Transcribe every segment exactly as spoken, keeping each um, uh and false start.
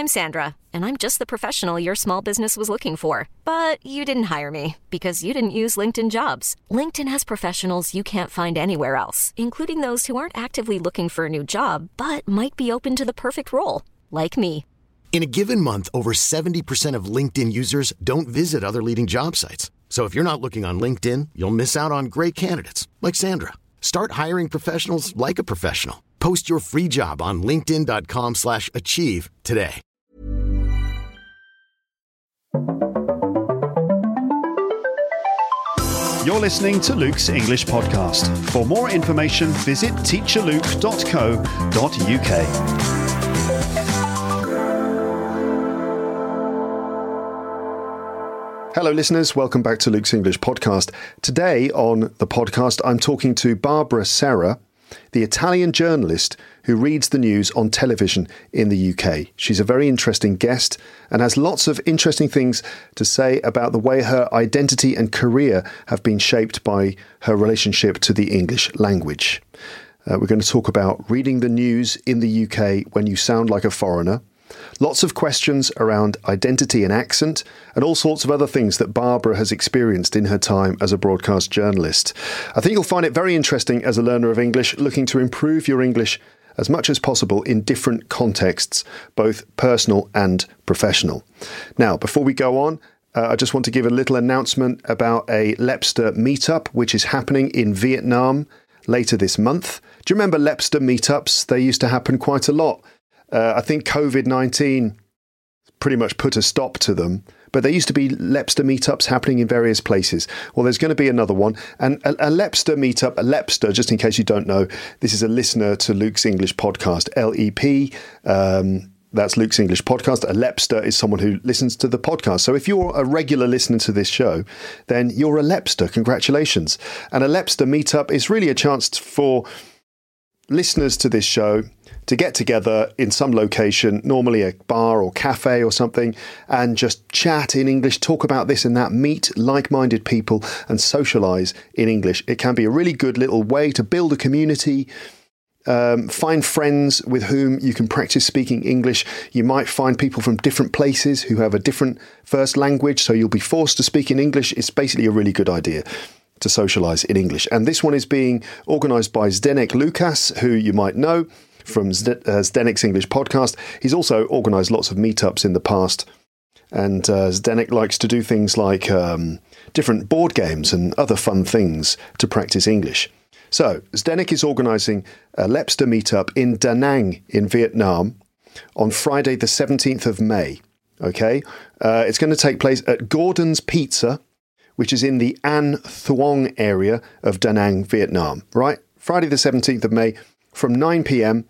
I'm Sandra, and I'm just the professional your small business was looking for. But you didn't hire me because you didn't use LinkedIn Jobs. LinkedIn has professionals you can't find anywhere else, including those who aren't actively looking for a new job, but might be open to the perfect role, like me. In a given month, over seventy percent of LinkedIn users don't visit other leading job sites. So if you're not looking on LinkedIn, you'll miss out on great candidates like Sandra. Start hiring professionals like a professional. Post your free job on linkedin.com slash achieve today. You're listening to Luke's English Podcast. For more information, visit teacher luke dot co dot uk. Hello listeners, welcome back to Luke's English Podcast. Today on the podcast, I'm talking to Barbara Serra, the Italian journalist who reads the news on television in the U K. She's a very interesting guest and has lots of interesting things to say about the way her identity and career have been shaped by her relationship to the English language. Uh, we're going to talk about reading the news in the U K when you sound like a foreigner. Lots of questions around identity and accent, and all sorts of other things that Barbara has experienced in her time as a broadcast journalist. I think you'll find it very interesting as a learner of English, looking to improve your English as much as possible in different contexts, both personal and professional. Now, before we go on, uh, I just want to give a little announcement about a Lepster meetup, which is happening in Vietnam later this month. Do you remember Lepster meetups? They used to happen quite a lot. Uh, I think covid nineteen pretty much put a stop to them, but there used to be Lepster meetups happening in various places. Well, there's going to be another one. And a, a Lepster meetup, a Lepster, just in case you don't know, this is a listener to Luke's English Podcast, L E P. Um, that's Luke's English Podcast. A Lepster is someone who listens to the podcast. So if you're a regular listener to this show, then you're a Lepster. Congratulations. And a Lepster meetup is really a chance for listeners to this show to get together in some location, normally a bar or cafe or something, and just chat in English, talk about this and that, meet like-minded people and socialise in English. It can be a really good little way to build a community, um, find friends with whom you can practice speaking English. You might find people from different places who have a different first language, so you'll be forced to speak in English. It's basically a really good idea to socialise in English. And this one is being organised by Zdenek Lucas, who you might know from Zdenek's English Podcast. He's also organised lots of meetups in the past. And uh, Zdenek likes to do things like um, different board games and other fun things to practice English. So Zdenek is organising a Lepster meetup in Da Nang in Vietnam on Friday the seventeenth of May. Okay, uh, it's going to take place at Gordon's Pizza, which is in the An Thuong area of Da Nang, Vietnam. Right, Friday the seventeenth of May from nine p.m.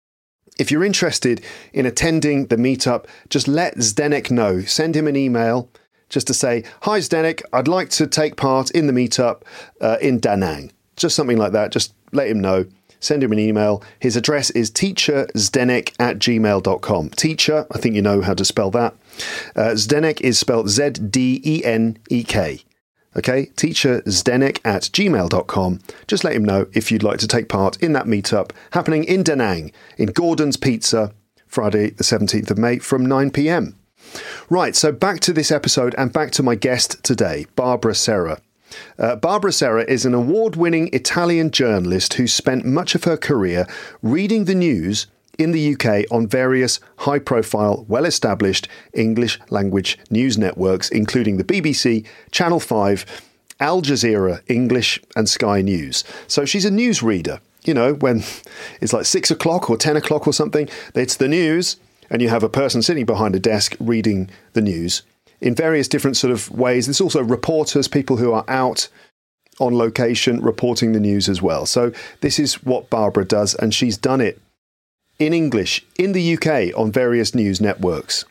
If you're interested in attending the meetup, just let Zdenek know. Send him an email just to say, "Hi Zdenek, I'd like to take part in the meetup uh, in Da Nang." Just something like that. Just let him know. Send him an email. His address is teacherzdenek at gmail dot com. Teacher, I think you know how to spell that. Uh, Zdenek is spelled Z D E N E K. Okay, teacherzdenek at gmail dot com. Just let him know if you'd like to take part in that meetup happening in Da Nang, in Gordon's Pizza, Friday the seventeenth of May from nine p.m. Right, so back to this episode and back to my guest today, Barbara Serra. Uh, Barbara Serra is an award-winning Italian journalist who spent much of her career reading the news in the U K on various high-profile, well-established English language news networks, including the B B C, Channel five, Al Jazeera English and Sky News. So she's a news reader. You know, when it's like six o'clock or ten o'clock or something, it's the news, and you have a person sitting behind a desk reading the news in various different sort of ways. There's also reporters, people who are out on location reporting the news as well. So this is what Barbara does, and she's done it in English in the U K on various news networks.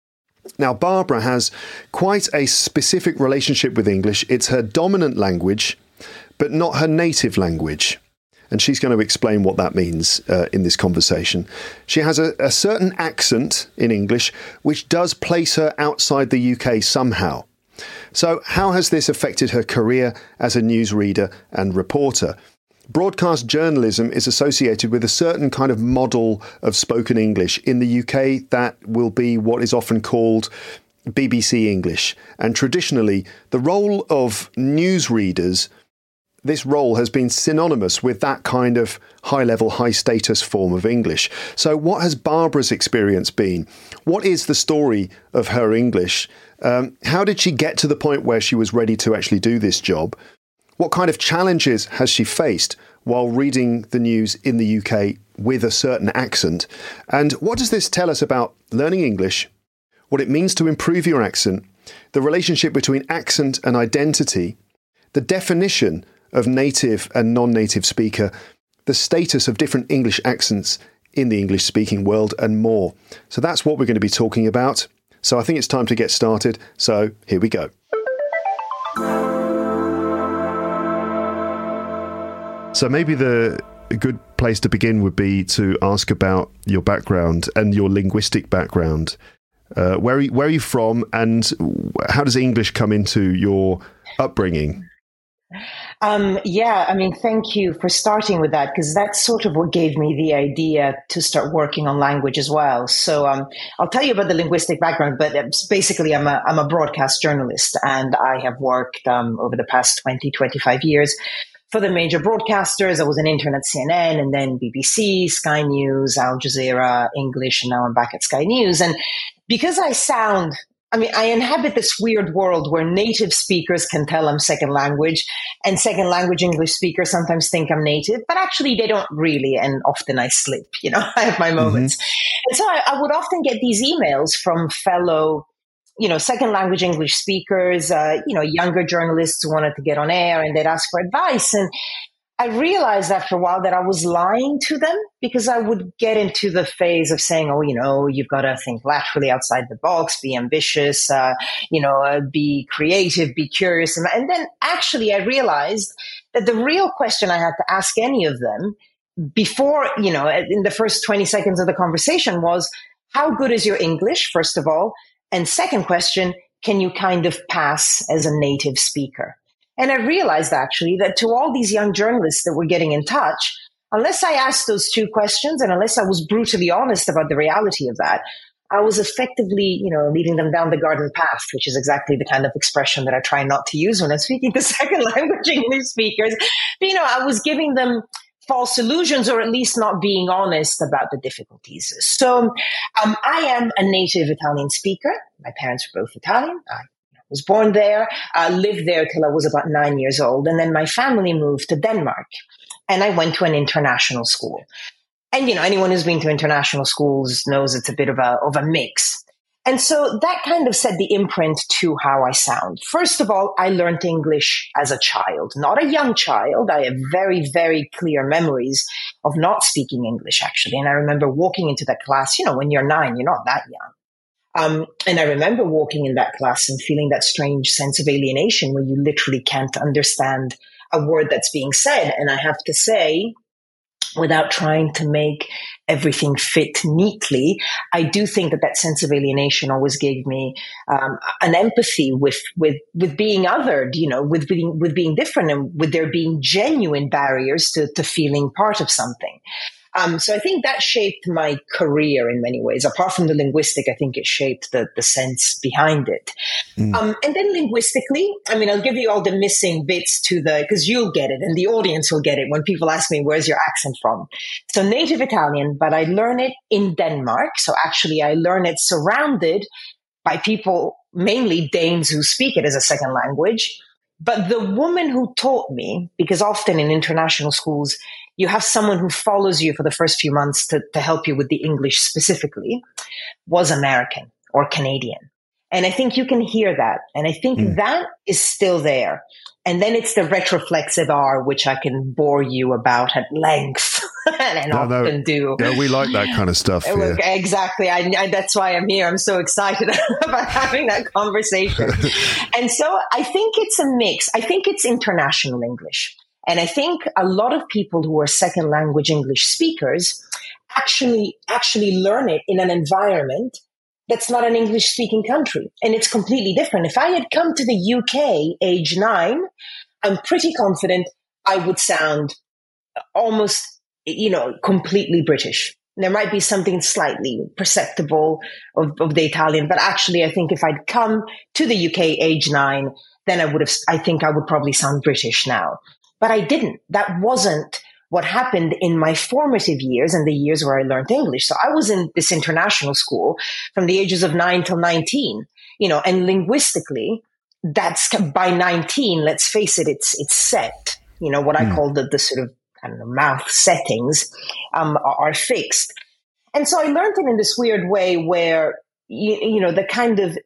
Now, Barbara has quite a specific relationship with English. It's her dominant language, but not her native language. And she's going to explain what that means uh, in this conversation. She has a, a certain accent in English, which does place her outside the U K somehow. So how has this affected her career as a newsreader and reporter? broadcast journalism is associated with a certain kind of model of spoken English. In the U K, that will be what is often called B B C English. And traditionally, the role of newsreaders, this role has been synonymous with that kind of high-level, high-status form of English. So what has Barbara's experience been? What is the story of her English? Um, how did she get to the point where she was ready to actually do this job? What kind of challenges has she faced while reading the news in the U K with a certain accent? And what does this tell us about learning English, what it means to improve your accent, the relationship between accent and identity, the definition of native and non-native speaker, the status of different English accents in the English-speaking world, and more? So that's what we're going to be talking about. So I think it's time to get started. So here we go. So maybe the a good place to begin would be to ask about your background and your linguistic background. Uh, where, are you, where are you from, and how does English come into your upbringing? Um, yeah, I mean, thank you for starting with that, because that's sort of what gave me the idea to start working on language as well. So um, I'll tell you about the linguistic background, but basically I'm a, I'm a broadcast journalist, and I have worked um, over the past twenty, twenty-five years for the major broadcasters. I was an intern at C N N, and then B B C, Sky News, Al Jazeera, English, and now I'm back at Sky News. And because I sound, I mean, I inhabit this weird world where native speakers can tell I'm second language, and second language English speakers sometimes think I'm native, but actually they don't really, and often I slip, you know, I have my moments. Mm-hmm. And so I, I would often get these emails from fellow, you know, second language English speakers, uh, you know, younger journalists who wanted to get on air, and they'd ask for advice. And I realized after a while that I was lying to them, because I would get into the phase of saying, oh, you know, you've got to think laterally outside the box, be ambitious, uh, you know, uh, be creative, be curious. And, and then actually I realized that the real question I had to ask any of them before, you know, in the first twenty seconds of the conversation was, how good is your English, first of all? And second question, can you kind of pass as a native speaker? And I realized actually that to all these young journalists that were getting in touch, unless I asked those two questions and unless I was brutally honest about the reality of that, I was effectively, you know, leading them down the garden path, which is exactly the kind of expression that I try not to use when I'm speaking to second language English speakers. But, you know, I was giving them false illusions, or at least not being honest about the difficulties. So um, I am a native Italian speaker. My parents were both Italian. I was born there, uh, lived there till I was about nine years old. And then my family moved to Denmark, and I went to an international school. And, you know, anyone who's been to international schools knows it's a bit of a, of a mix. And so that kind of set the imprint to how I sound. First of all, I learned English as a child, not a young child. I have very, very clear memories of not speaking English, actually. And I remember walking into that class, you know, when you're nine, you're not that young. Um, and I remember walking in that class and feeling that strange sense of alienation where you literally can't understand a word that's being said. And I have to say, without trying to make everything fit neatly, I do think that that sense of alienation always gave me um, an empathy with with with being othered, you know, with being with being different, and with there being genuine barriers to to feeling part of something. Um, so I think that shaped my career in many ways. Apart from the linguistic, I think it shaped the, the sense behind it. Mm. Um, and then linguistically, I mean, I'll give you all the missing bits to the, because you'll get it and the audience will get it when people ask me, where's your accent from? So native Italian, but I learn it in Denmark. So actually I learn it surrounded by people, mainly Danes, who speak it as a second language. But the woman who taught me, because often in international schools, you have someone who follows you for the first few months to, to help you with the English specifically, was American or Canadian. And I think you can hear that. And I think mm. that is still there. And then it's the retroflexive R, which I can bore you about at length and no, often no, do. Yeah, we like that kind of stuff. Yeah. Exactly. I, I, that's why I'm here. I'm so excited about having that conversation. And so I think it's a mix. I think it's international English. And I think a lot of people who are second language English speakers actually, actually learn it in an environment that's not an English speaking country. And it's completely different. If I had come to the U K age nine, I'm pretty confident I would sound almost, you know, completely British. There might be something slightly perceptible of, of the Italian, but actually I think if I'd come to the U K age nine, then I would have, I think I would probably sound British now. But I didn't. That wasn't what happened in my formative years and the years where I learned English. So I was in this international school from the ages of nine till nineteen, you know, and linguistically, that's by nineteen, let's face it, it's, it's set, you know, what mm. I call the, the sort of, I don't know, mouth settings, um, are, are fixed. And so I learned it in this weird way where, you, you know, the kind of,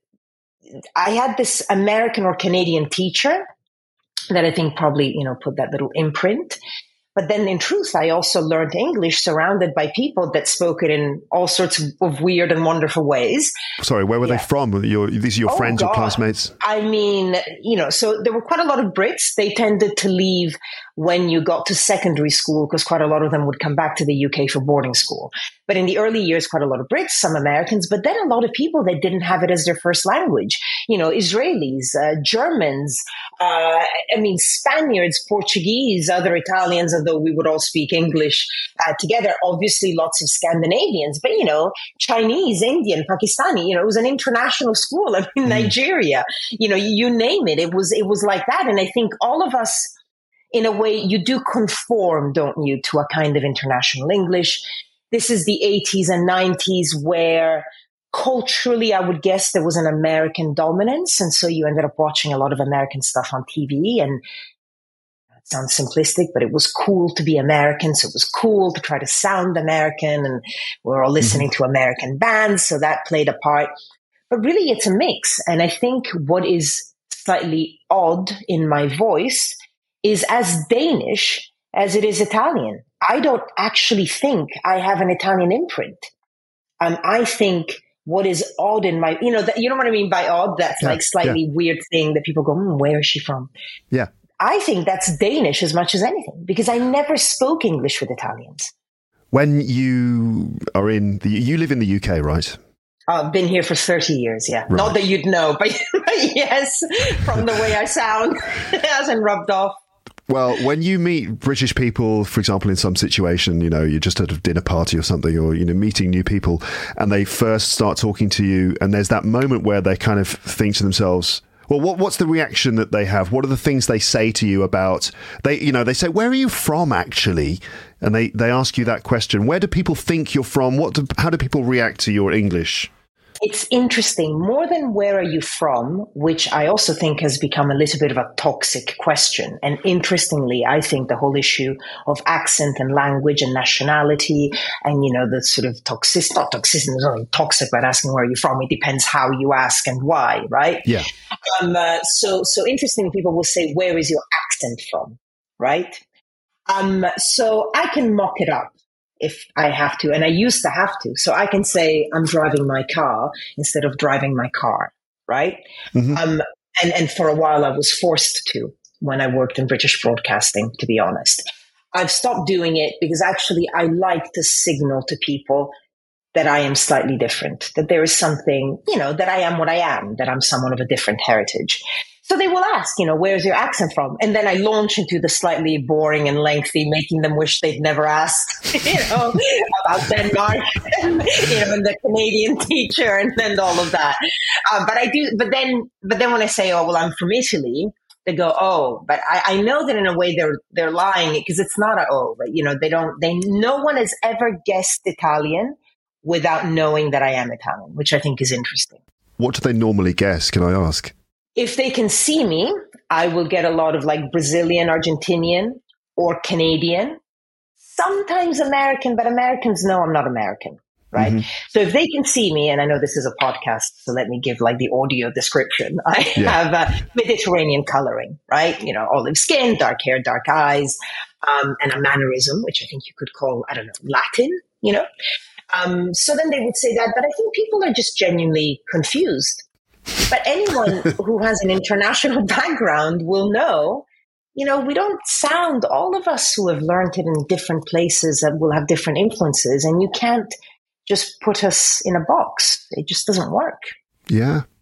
I had this American or Canadian teacher that I think probably, you know, put that little imprint. But then in truth, I also learned English surrounded by people that spoke it in all sorts of, of weird and wonderful ways. Sorry, where were yeah. they from? Your, these are your oh, friends God. or classmates? I mean, you know, so there were quite a lot of Brits. They tended to leave when you got to secondary school because quite a lot of them would come back to the U K for boarding school. But in the early years, quite a lot of Brits, some Americans, but then a lot of people that didn't have it as their first language. You know, Israelis, uh, Germans, uh, I mean, Spaniards, Portuguese, other Italians, although we would all speak English uh, together. Obviously, lots of Scandinavians, but, you know, Chinese, Indian, Pakistani, you know, it was an international school. I mean, mm. Nigeria, you know, you, you name it. It was, it was like that. And I think all of us, in a way, you do conform, don't you, to a kind of international English. This is the eighties and nineties where culturally, I would guess there was an American dominance. And so you ended up watching a lot of American stuff on T V. And it sounds simplistic, but it was cool to be American. So it was cool to try to sound American. And we were all listening mm-hmm. to American bands. So that played a part. But really, it's a mix. And I think what is slightly odd in my voice is as Danish as it is Italian. I don't actually think I have an Italian imprint. Um, I think what is odd in my, you know, that, you know what I mean by odd? That's yeah, like slightly yeah. weird thing that people go, hmm, where is she from? Yeah. I think that's Danish as much as anything because I never spoke English with Italians. When you are in the, you live in the U K, right? I've been here for thirty years, yeah. Right. Not that you'd know, but, but yes, from the way I sound, it hasn't rubbed off. Well, when you meet British people, for example, in some situation, you know, you're just at a dinner party or something, or, you know, meeting new people, and they first start talking to you, and there's that moment where they kind of think to themselves, well, what, what's the reaction that they have? What are the things they say to you about, they, you know, they say, where are you from, actually? And they, they ask you that question. Where do people think you're from? What do, how do people react to your English? It's interesting, more than where are you from, which I also think has become a little bit of a toxic question. And interestingly, I think the whole issue of accent and language and nationality and, you know, the sort of toxic, not toxic, it's not toxic about asking where are you from. It depends how you ask and why, right? Yeah. Um, uh, so, so interesting, people will say, where is your accent from, right? Um, so I can mock it up if I have to, and I used to have to. So I can say I'm driving my car instead of driving my car, right? Mm-hmm. Um, and, and for a while I was forced to when I worked in British broadcasting, to be honest. I've stopped doing it because actually I like to signal to people that I am slightly different, that there is something, you know, that I am what I am, that I'm someone of a different heritage. So they will ask, you know, where's your accent from? And then I launch into the slightly boring and lengthy, making them wish they'd never asked, you know, about Denmark, and, you know, and the Canadian teacher and, and all of that. Um, but I do, but then, but then when I say, oh, well, I'm from Italy, they go, oh, but I, I know that in a way they're, they're lying because it's not a, oh, but, you know, they don't, they, no one has ever guessed Italian without knowing that I am Italian, which I think is interesting. What do they normally guess? Can I ask? If they can see me, I will get a lot of like Brazilian, Argentinian, or Canadian, sometimes American, but Americans know I'm not American, right? Mm-hmm. So if they can see me, and I know this is a podcast, so let me give like the audio description. I yeah. have a Mediterranean coloring, right? You know, olive skin, dark hair, dark eyes, um, and a mannerism, which I think you could call, I don't know, Latin, you know? Um, so then they would say that, but I think people are just genuinely confused. But anyone who has an international background will know, you know, we don't sound, all of us who have learned it in different places that will have different influences, and you can't just put us in a box. It just doesn't work. Yeah.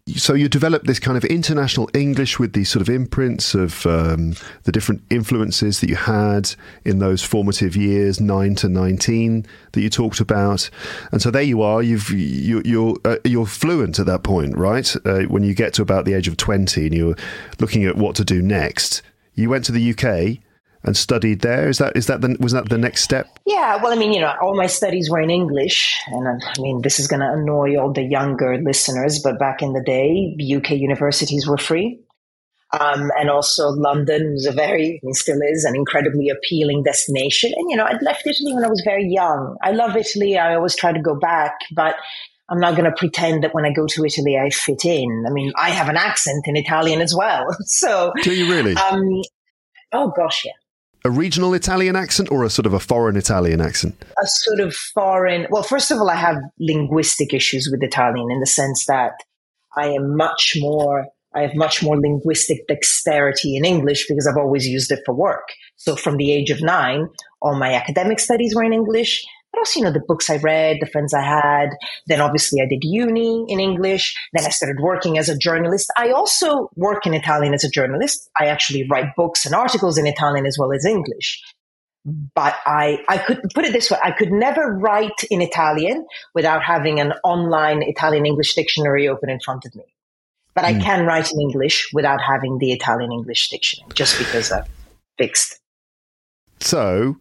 so you developed this kind of international English with these sort of imprints of um, the different influences that you had in those formative years, nine to nineteen, that you talked about. And so there you are. You've you, you're uh, you're fluent at that point, right? Uh, when you get to about the age of twenty, and you're looking at what to do next. You went to the U K and studied there. Is that is that the, was that the next step? Yeah, well, I mean, you know, all my studies were in English, and I mean, this is going to annoy all the younger listeners, but back in the day, U K universities were free, um, and also London was a very, I mean, still is an incredibly appealing destination. And you know, I'd left Italy when I was very young. I love Italy. I always try to go back, but I'm not going to pretend that when I go to Italy, I fit in. I mean, I have an accent in Italian as well. So, do you really? Um, oh gosh, yeah. A regional Italian accent or a sort of a foreign Italian accent? A sort of foreign. Well, first of all, I have linguistic issues with Italian in the sense that I am much more, I have much more linguistic dexterity in English because I've always used it for work. So from the age of nine, all my academic studies were in English. But also, you know, the books I read, the friends I had. Then obviously I did uni in English. Then I started working as a journalist. I also work in Italian as a journalist. I actually write books and articles in Italian as well as English. But I, I could put it this way. I could never write in Italian without having an online Italian-English dictionary open in front of me. But mm. I can write in English without having the Italian-English dictionary, just because I'm fixed. So...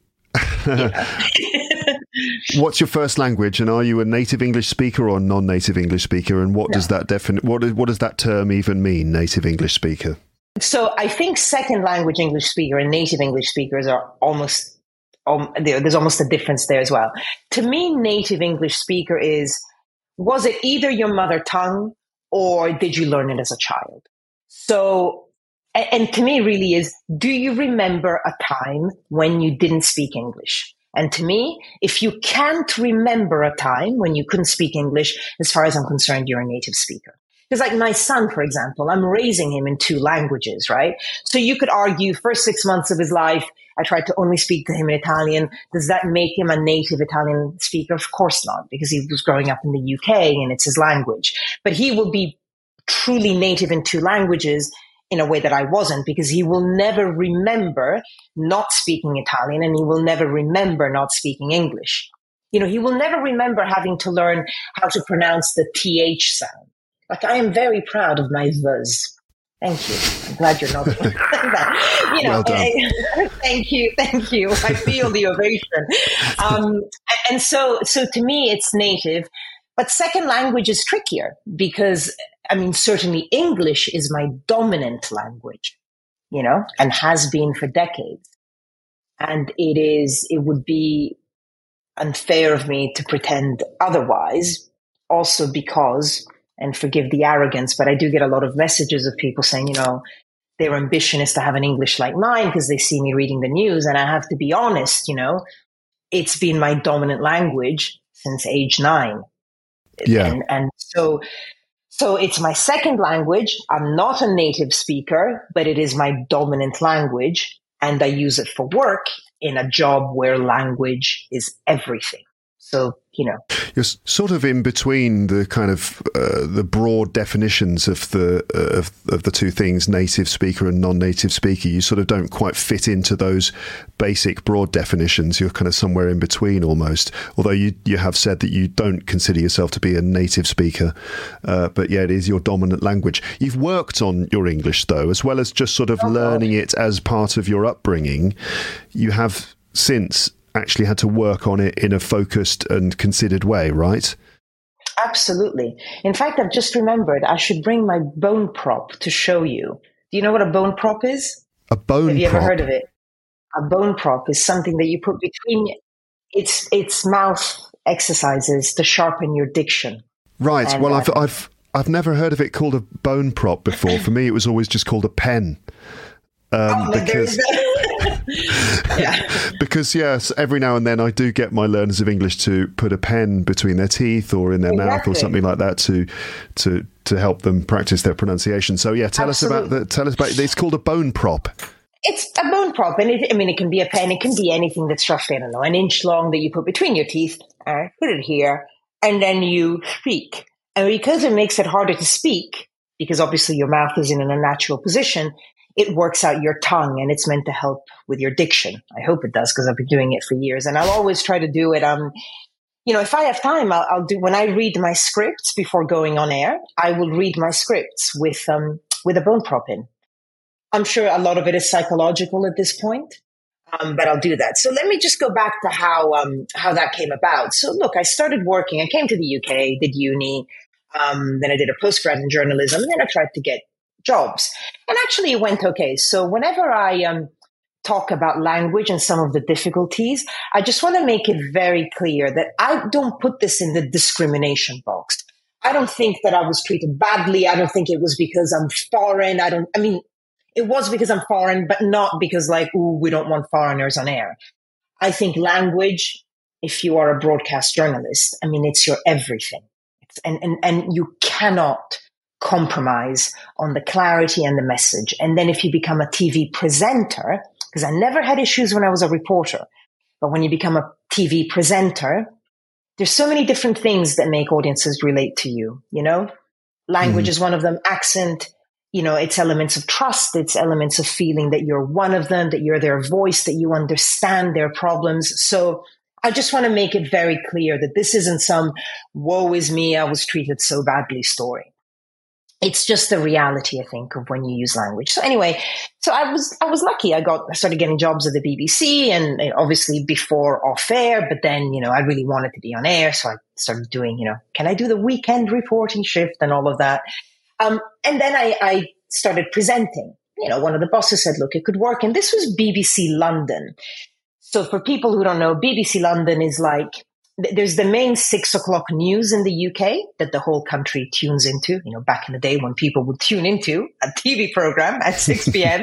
What's your first language, and are you a native English speaker or a non-native English speaker? And what no. does that defini- what, is, what does that term even mean, native English speaker? So I think second language English speaker and native English speakers are almost, um, there's almost a difference there as well. To me, native English speaker is, was it either your mother tongue or did you learn it as a child? So, and, and to me really is, do you remember a time when you didn't speak English? And to me, if you can't remember a time when you couldn't speak English, as far as I'm concerned, you're a native speaker. Because like my son, for example, I'm raising him in two languages, right? So you could argue first six months of his life, I tried to only speak to him in Italian. Does that make him a native Italian speaker? Of course not, because he was growing up in the U K and it's his language. But he will be truly native in two languages in a way that I wasn't, because he will never remember not speaking Italian and he will never remember not speaking English. You know, he will never remember having to learn how to pronounce the T H sound. Like, I am very proud of my v's. Thank you. I'm glad you're not. you know, well done. I, thank you. Thank you. I feel the ovation. Um, and so, so to me, it's native. But second language is trickier because, I mean, certainly English is my dominant language, you know, and has been for decades. And it is, it would be unfair of me to pretend otherwise, also because, and forgive the arrogance, but I do get a lot of messages of people saying, you know, their ambition is to have an English like mine because they see me reading the news. And I have to be honest, you know, it's been my dominant language since age nine. Yeah. And, and so, so it's my second language. I'm not a native speaker, but it is my dominant language. And I use it for work in a job where language is everything. So, you know, you're sort of in between the kind of uh, the broad definitions of the uh, of, of the two things, native speaker and non-native speaker. You sort of don't quite fit into those basic broad definitions. You're kind of somewhere in between almost. Although you you have said that you don't consider yourself to be a native speaker, uh, but yeah, it is your dominant language. You've worked on your English though, as well as just sort of oh, learning it as part of your upbringing. You have since actually had to work on it in a focused and considered way, right? Absolutely. In fact, I've just remembered I should bring my bone prop to show you. Do you know what a bone prop is? A bone prop? Have you prop? ever heard of it? A bone prop is something that you put between it's it's mouth exercises to sharpen your diction. Right. And, well, uh, I've I've I've never heard of it called a bone prop before. For me, it was always just called a pen. Um, oh, because, yeah. because yes, every now and then I do get my learners of English to put a pen between their teeth or in their exactly. mouth or something like that to to to help them practice their pronunciation. So yeah, tell Absolutely. us about the tell us about it's called a bone prop. It's a bone prop, and it, I mean, it can be a pen, it can be anything that's roughly, I don't know, an inch long that you put between your teeth. Uh, put it here, and then you speak. And because it makes it harder to speak, because obviously your mouth is in an unnatural position, it works out your tongue, and it's meant to help with your diction. I hope it does, because I've been doing it for years, and I'll always try to do it. Um, you know, if I have time, I'll, I'll do, when I read my scripts before going on air, I will read my scripts with, um, with a bone prop in. I'm sure a lot of it is psychological at this point, um, but I'll do that. So let me just go back to how, um, how that came about. So look, I started working, I came to the U K, did uni, um, then I did a postgrad in journalism, and then I tried to get jobs. And actually it went okay. So whenever I um, talk about language and some of the difficulties, I just want to make it very clear that I don't put this in the discrimination box. I don't think that I was treated badly. I don't think it was because I'm foreign. I don't, I mean, it was because I'm foreign, but not because like, ooh, we don't want foreigners on air. I think language, if you are a broadcast journalist, I mean, it's your everything. It's, and, and, and you cannot compromise on the clarity and the message. And then if you become a T V presenter, because I never had issues when I was a reporter, but when you become a T V presenter, there's so many different things that make audiences relate to you, you know? Language mm-hmm. is one of them, accent, you know, it's elements of trust, it's elements of feeling that you're one of them, that you're their voice, that you understand their problems. So I just want to make it very clear that this isn't some woe is me, I was treated so badly story. It's just the reality, I think, of when you use language. So anyway, so I was, I was lucky. I got, I started getting jobs at the B B C, and obviously before off air, but then, you know, I really wanted to be on air. So I started doing, you know, can I do the weekend reporting shift and all of that? Um, and then I, I started presenting. You know, one of the bosses said, look, it could work. And this was B B C London. So for people who don't know, B B C London is like, there's the main six o'clock news in the U K that the whole country tunes into, you know, back in the day when people would tune into a T V program at six p.m.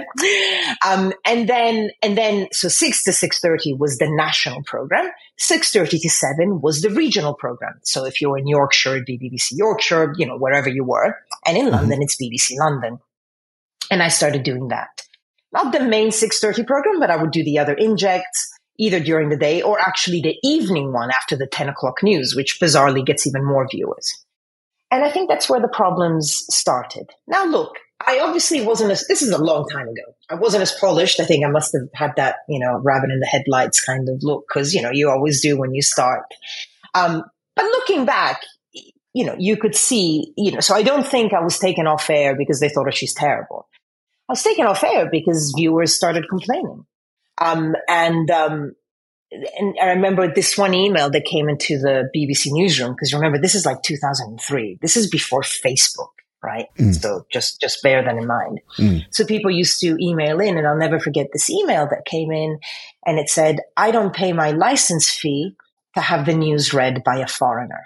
um, and then, and then, so six to six thirty was the national program. six thirty to seven was the regional program. So if you're in Yorkshire, it'd be B B C Yorkshire, you know, wherever you were. And in mm-hmm. London, it's B B C London. And I started doing that. Not the main six thirty program, but I would do the other injects, either during the day or actually the evening one after the ten o'clock news, which bizarrely gets even more viewers. And I think that's where the problems started. Now, look, I obviously wasn't as, this is a long time ago. I wasn't as polished. I think I must have had that, you know, rabbit in the headlights kind of look, because, you know, you always do when you start. Um, but looking back, you know, you could see, you know, so I don't think I was taken off air because they thought, oh, she's terrible. I was taken off air because viewers started complaining. Um, and, um, and I remember this one email that came into the B B C newsroom, because remember, this is like two thousand three. This is before Facebook, right? Mm. So just, just bear that in mind. Mm. So people used to email in, and I'll never forget this email that came in, and it said, I don't pay my license fee to have the news read by a foreigner.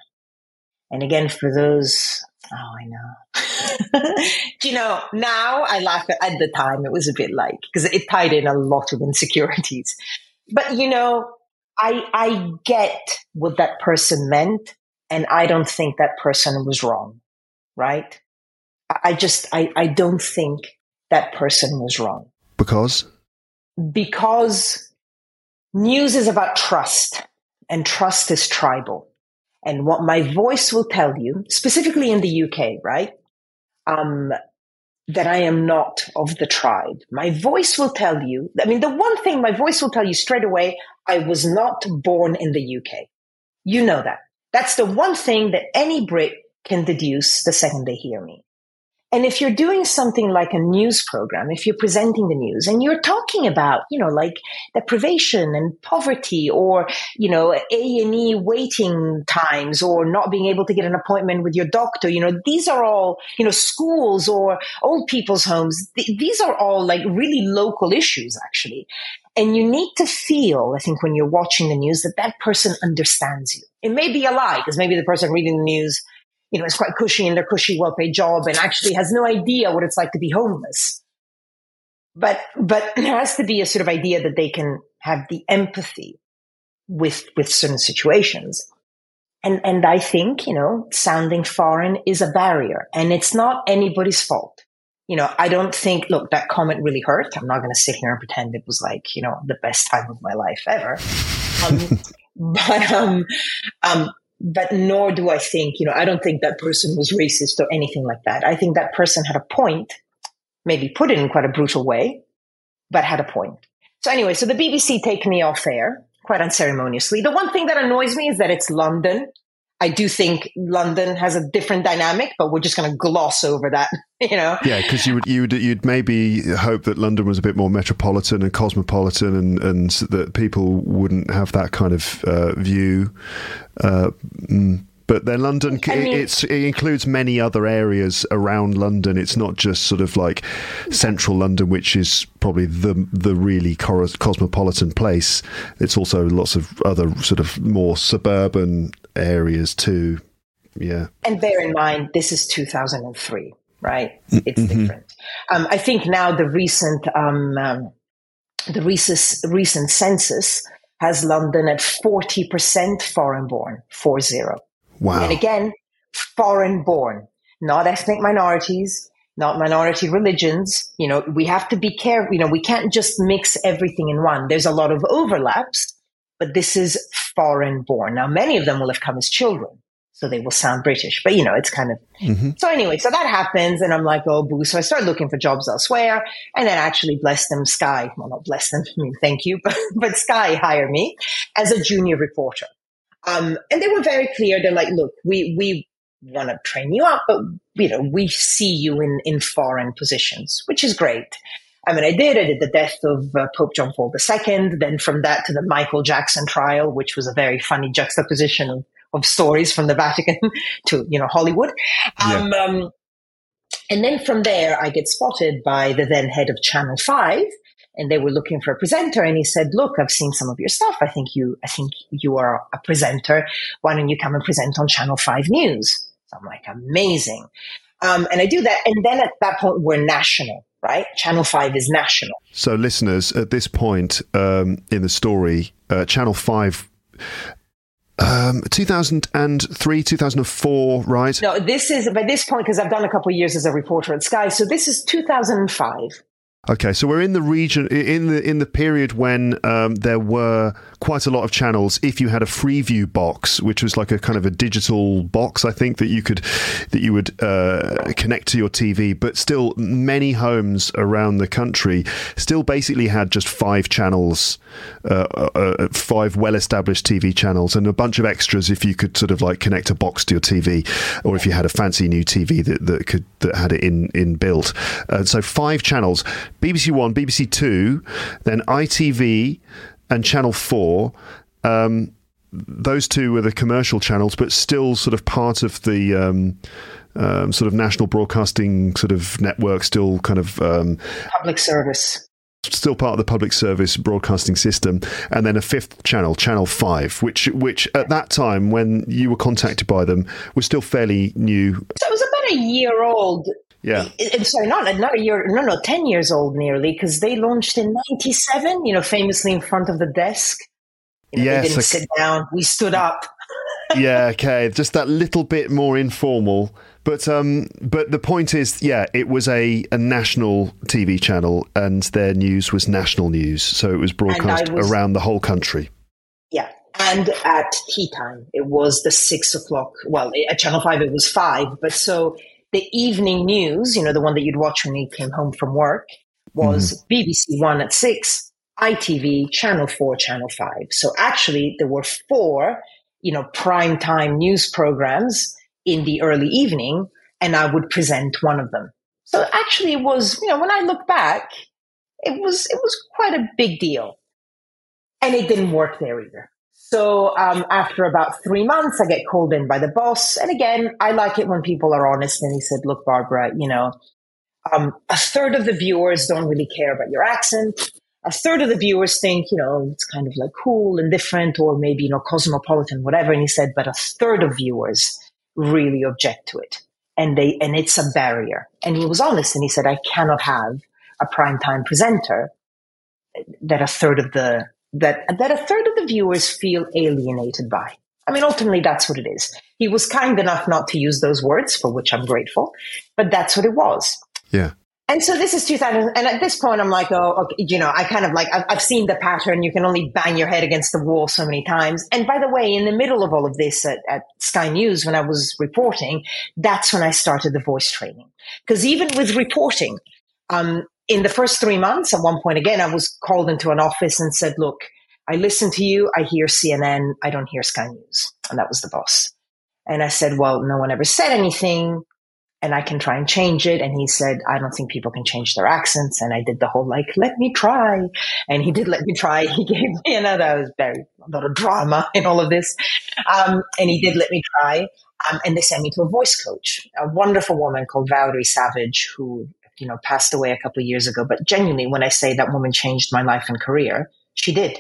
And again, for those, oh, I know. You know, now I laugh at, at the time, it was a bit like, because it tied in a lot of insecurities. But, you know, I I get what that person meant, and I don't think that person was wrong, right? I just, I, I don't think that person was wrong. Because? Because news is about trust, and trust is tribal. And what my voice will tell you, specifically in the U K, right, um, that I am not of the tribe. My voice will tell you, I mean, the one thing my voice will tell you straight away, I was not born in the U K. You know that. That's the one thing that any Brit can deduce the second they hear me. And if you're doing something like a news program, if you're presenting the news and you're talking about, you know, like deprivation and poverty, or, you know, A and E waiting times, or not being able to get an appointment with your doctor, you know, these are all, you know, schools or old people's homes. Th- these are all like really local issues, actually. And you need to feel, I think, when you're watching the news, that that person understands you. It may be a lie, because maybe the person reading the news, you know, is quite cushy in their cushy, well-paid job and actually has no idea what it's like to be homeless. But, but there has to be a sort of idea that they can have the empathy with, with certain situations. And, and I think, you know, sounding foreign is a barrier, and it's not anybody's fault. You know, I don't think, look, that comment really hurt. I'm not going to sit here and pretend it was like, you know, the best time of my life ever. Um, but, um, um, but nor do I think, you know, I don't think that person was racist or anything like that. I think that person had a point, maybe put it in quite a brutal way, but had a point. So anyway, so the B B C take me off air quite unceremoniously. The one thing that annoys me is that it's London. I do think London has a different dynamic, but we're just going to gloss over that, you know? Yeah, because you would, you'd, you'd maybe hope that London was a bit more metropolitan and cosmopolitan, and, and that people wouldn't have that kind of uh, view. Uh, but then London, I mean, it's, it includes many other areas around London. It's not just sort of like central London, which is probably the the really cosmopolitan place. It's also lots of other sort of more suburban areas too. Yeah. And bear in mind, this is two thousand three, right? It's mm-hmm. different. Um, I think now the recent um, um, the recent recent census has London at forty percent foreign born, four zero. Wow. And again, foreign born, not ethnic minorities, not minority religions. You know, we have to be careful. You know, we can't just mix everything in one. There's a lot of overlaps, but this is foreign born. Now, many of them will have come as children, so they will sound British, but you know, it's kind of, mm-hmm. So anyway, so that happens. And I'm like, oh, boo. So I started looking for jobs elsewhere, and then actually bless them, Sky, well, not bless them, I mean, thank you, but, but Sky hired me as a junior reporter. Um, and they were very clear. They're like, look, we, we want to train you up, but you know, we see you in, in foreign positions, which is great. I mean, I did. I did the death of uh, Pope John Paul the Second. Then from that to the Michael Jackson trial, which was a very funny juxtaposition of, of stories from the Vatican to, you know, Hollywood. Um, yeah. um, and then from there, I get spotted by the then head of Channel five, and they were looking for a presenter. And he said, look, I've seen some of your stuff. I think you, I think you are a presenter. Why don't you come and present on Channel five News? So I'm like, amazing. Um, and I do that. And then at that point, we're national. Right? Channel five is national. So listeners, at this point um, in the story, uh, Channel five, um, two thousand three, two thousand four, right? No, this is, by this point, because I've done a couple of years as a reporter at Sky, so this is two thousand five. Okay, so we're in the region, in the in the period when um, there were quite a lot of channels. If you had a Freeview box, which was like a kind of a digital box, I think that you could that you would uh, connect to your T V, but still many homes around the country still basically had just five channels, uh, uh, five well-established T V channels, and a bunch of extras if you could sort of like connect a box to your T V, or if you had a fancy new T V that that could that had it in in built. Uh, so five channels. B B C One, B B C Two, then I T V and Channel four. Um, those two were the commercial channels, but still sort of part of the um, um, sort of national broadcasting sort of network, still kind of... Um, public service. Still part of the public service broadcasting system. And then a fifth channel, Channel five, which, which at that time, when you were contacted by them, was still fairly new. So it was about a year old. Yeah. It, sorry, not, not a year, no, no, ten years old nearly, because they launched in ninety-seven, you know, famously in front of the desk. You know, yes, they didn't okay. sit down, we stood up. Yeah, okay, just that little bit more informal. But um, but the point is, yeah, it was a, a national T V channel, and their news was national news. So it was broadcast was, around the whole country. Yeah. And at tea time, it was the six o'clock. Well, at Channel five, it was five. But so... the evening news, you know, the one that you'd watch when you came home from work, was mm-hmm. B B C One at six, I T V, Channel four, Channel five. So actually, there were four, you know, primetime news programs in the early evening, and I would present one of them. So actually, it was, you know, when I look back, it was it was quite a big deal. And it didn't work there either. So um, after about three months, I get called in by the boss. And again, I like it when people are honest. And he said, look, Barbara, you know, um, a third of the viewers don't really care about your accent. A third of the viewers think, you know, it's kind of like cool and different, or maybe, you know, cosmopolitan, whatever. And he said, but a third of viewers really object to it. And they, and it's a barrier. And he was honest. And he said, I cannot have a primetime presenter that a third of the, that that a third of the viewers feel alienated by. I mean, ultimately, that's what it is. He was kind enough not to use those words, for which I'm grateful, but that's what it was. Yeah. And so this is two thousand. And at this point, I'm like, oh, okay, you know, I kind of like, I've, I've seen the pattern. You can only bang your head against the wall so many times. And by the way, in the middle of all of this at, at Sky News, when I was reporting, that's when I started the voice training. Because even with reporting, um, in the first three months, at one point, again, I was called into an office and said, look, I listen to you. I hear C N N. I don't hear Sky News. And that was the boss. And I said, well, no one ever said anything. And I can try and change it. And he said, I don't think people can change their accents. And I did the whole, like, let me try. And he did let me try. He gave me, you know, that was very, a lot of drama in all of this. Um, and he did let me try. Um, and they sent me to a voice coach, a wonderful woman called Valerie Savage, who, you know, passed away a couple of years ago. But genuinely, when I say that woman changed my life and career, she did.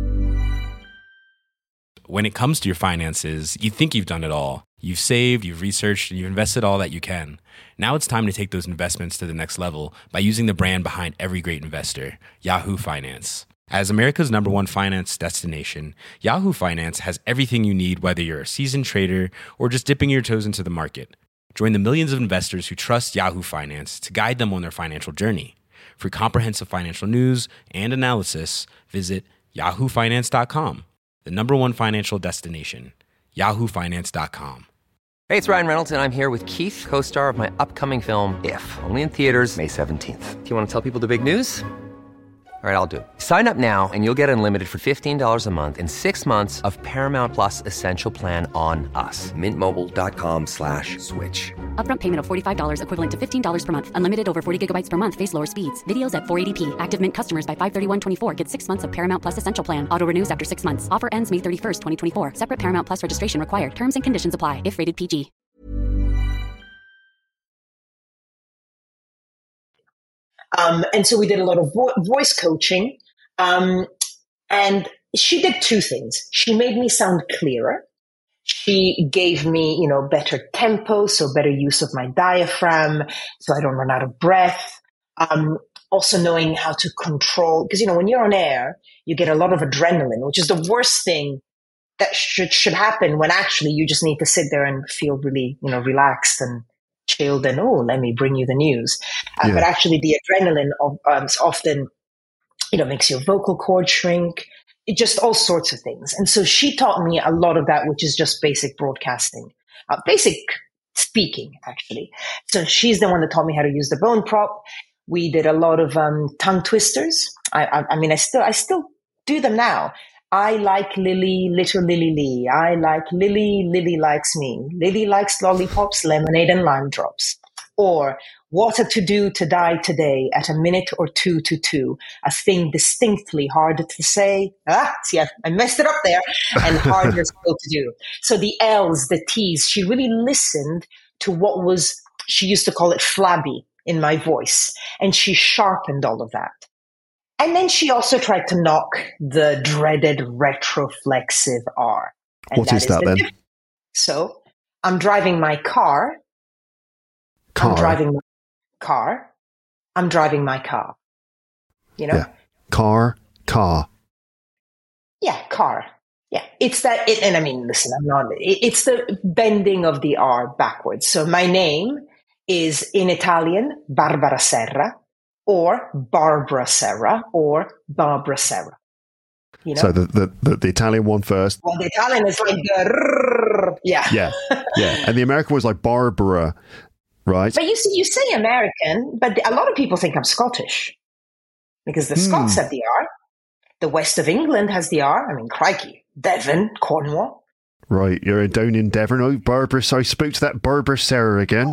When it comes to your finances, you think you've done it all. You've saved, you've researched, and you've invested all that you can. Now it's time to take those investments to the next level by using the brand behind every great investor, Yahoo Finance. As America's number one finance destination, Yahoo Finance has everything you need, whether you're a seasoned trader or just dipping your toes into the market. Join the millions of investors who trust Yahoo Finance to guide them on their financial journey. For comprehensive financial news and analysis, visit yahoo finance dot com, the number one financial destination, yahoo finance dot com. Hey, it's Ryan Reynolds, and I'm here with Keith, co-star of my upcoming film, If, only in theaters May seventeenth. Do you want to tell people the big news? All right, I'll do it. Sign up now and you'll get unlimited for fifteen dollars a month and six months of Paramount Plus Essential Plan on us. Mint Mobile dot com slash switch. Upfront payment of forty-five dollars equivalent to fifteen dollars per month. Unlimited over forty gigabytes per month. Face lower speeds. Videos at four eighty p. Active Mint customers by five thirty-one twenty-four get six months of Paramount Plus Essential Plan. Auto renews after six months. Offer ends May thirty-first, twenty twenty-four. Separate Paramount Plus registration required. Terms and conditions apply if rated P G. Um, and so we did a lot of vo- voice coaching. Um, and she did two things. She made me sound clearer. She gave me, you know, better tempo, so better use of my diaphragm, so I don't run out of breath. Um, also knowing how to control, because, you know, when you're on air, you get a lot of adrenaline, which is the worst thing that should, should happen when actually you just need to sit there and feel really, you know, relaxed and chilled and, oh, let me bring you the news. Uh, yeah. But actually the adrenaline of, um, is often, you know, makes your vocal cord shrink, it just all sorts of things. And so she taught me a lot of that, which is just basic broadcasting, uh, basic speaking, actually. So she's the one that taught me how to use the bone prop. We did a lot of um, tongue twisters. I, I, I mean, I still, I still do them now. I like Lily, little Lily Lee. I like Lily, Lily likes me. Lily likes lollipops, lemonade, and lime drops. Or what a to-do to die today at a minute or two to two. A thing distinctly harder to say. Ah, see, I, I messed it up there. And harder still to do. So the L's, the T's, she really listened to what was, she used to call it flabby in my voice. And she sharpened all of that. And then she also tried to knock the dreaded retroflexive R. And what is that, is that then? Difference. So I'm driving my car. Car. I'm driving my car. I'm driving my car. You know? Yeah. Car, car. Yeah, car. Yeah. It's that, it, and I mean, listen, I'm not, it, it's the bending of the R backwards. So my name is in Italian, Barbara Serra, or Barbara Serra, or Barbara Serra. You know? So the, the, the, the Italian one first. Well, the Italian is like, uh, yeah. Yeah. Yeah. And the American was like Barbara. Right. But you see, you say American, but a lot of people think I'm Scottish because the Scots hmm. have the R. The west of England has the R. I mean, crikey, Devon, Cornwall. Right. You're down in Devon. Oh, Barbara. So I spoke to that Barbara Serra again.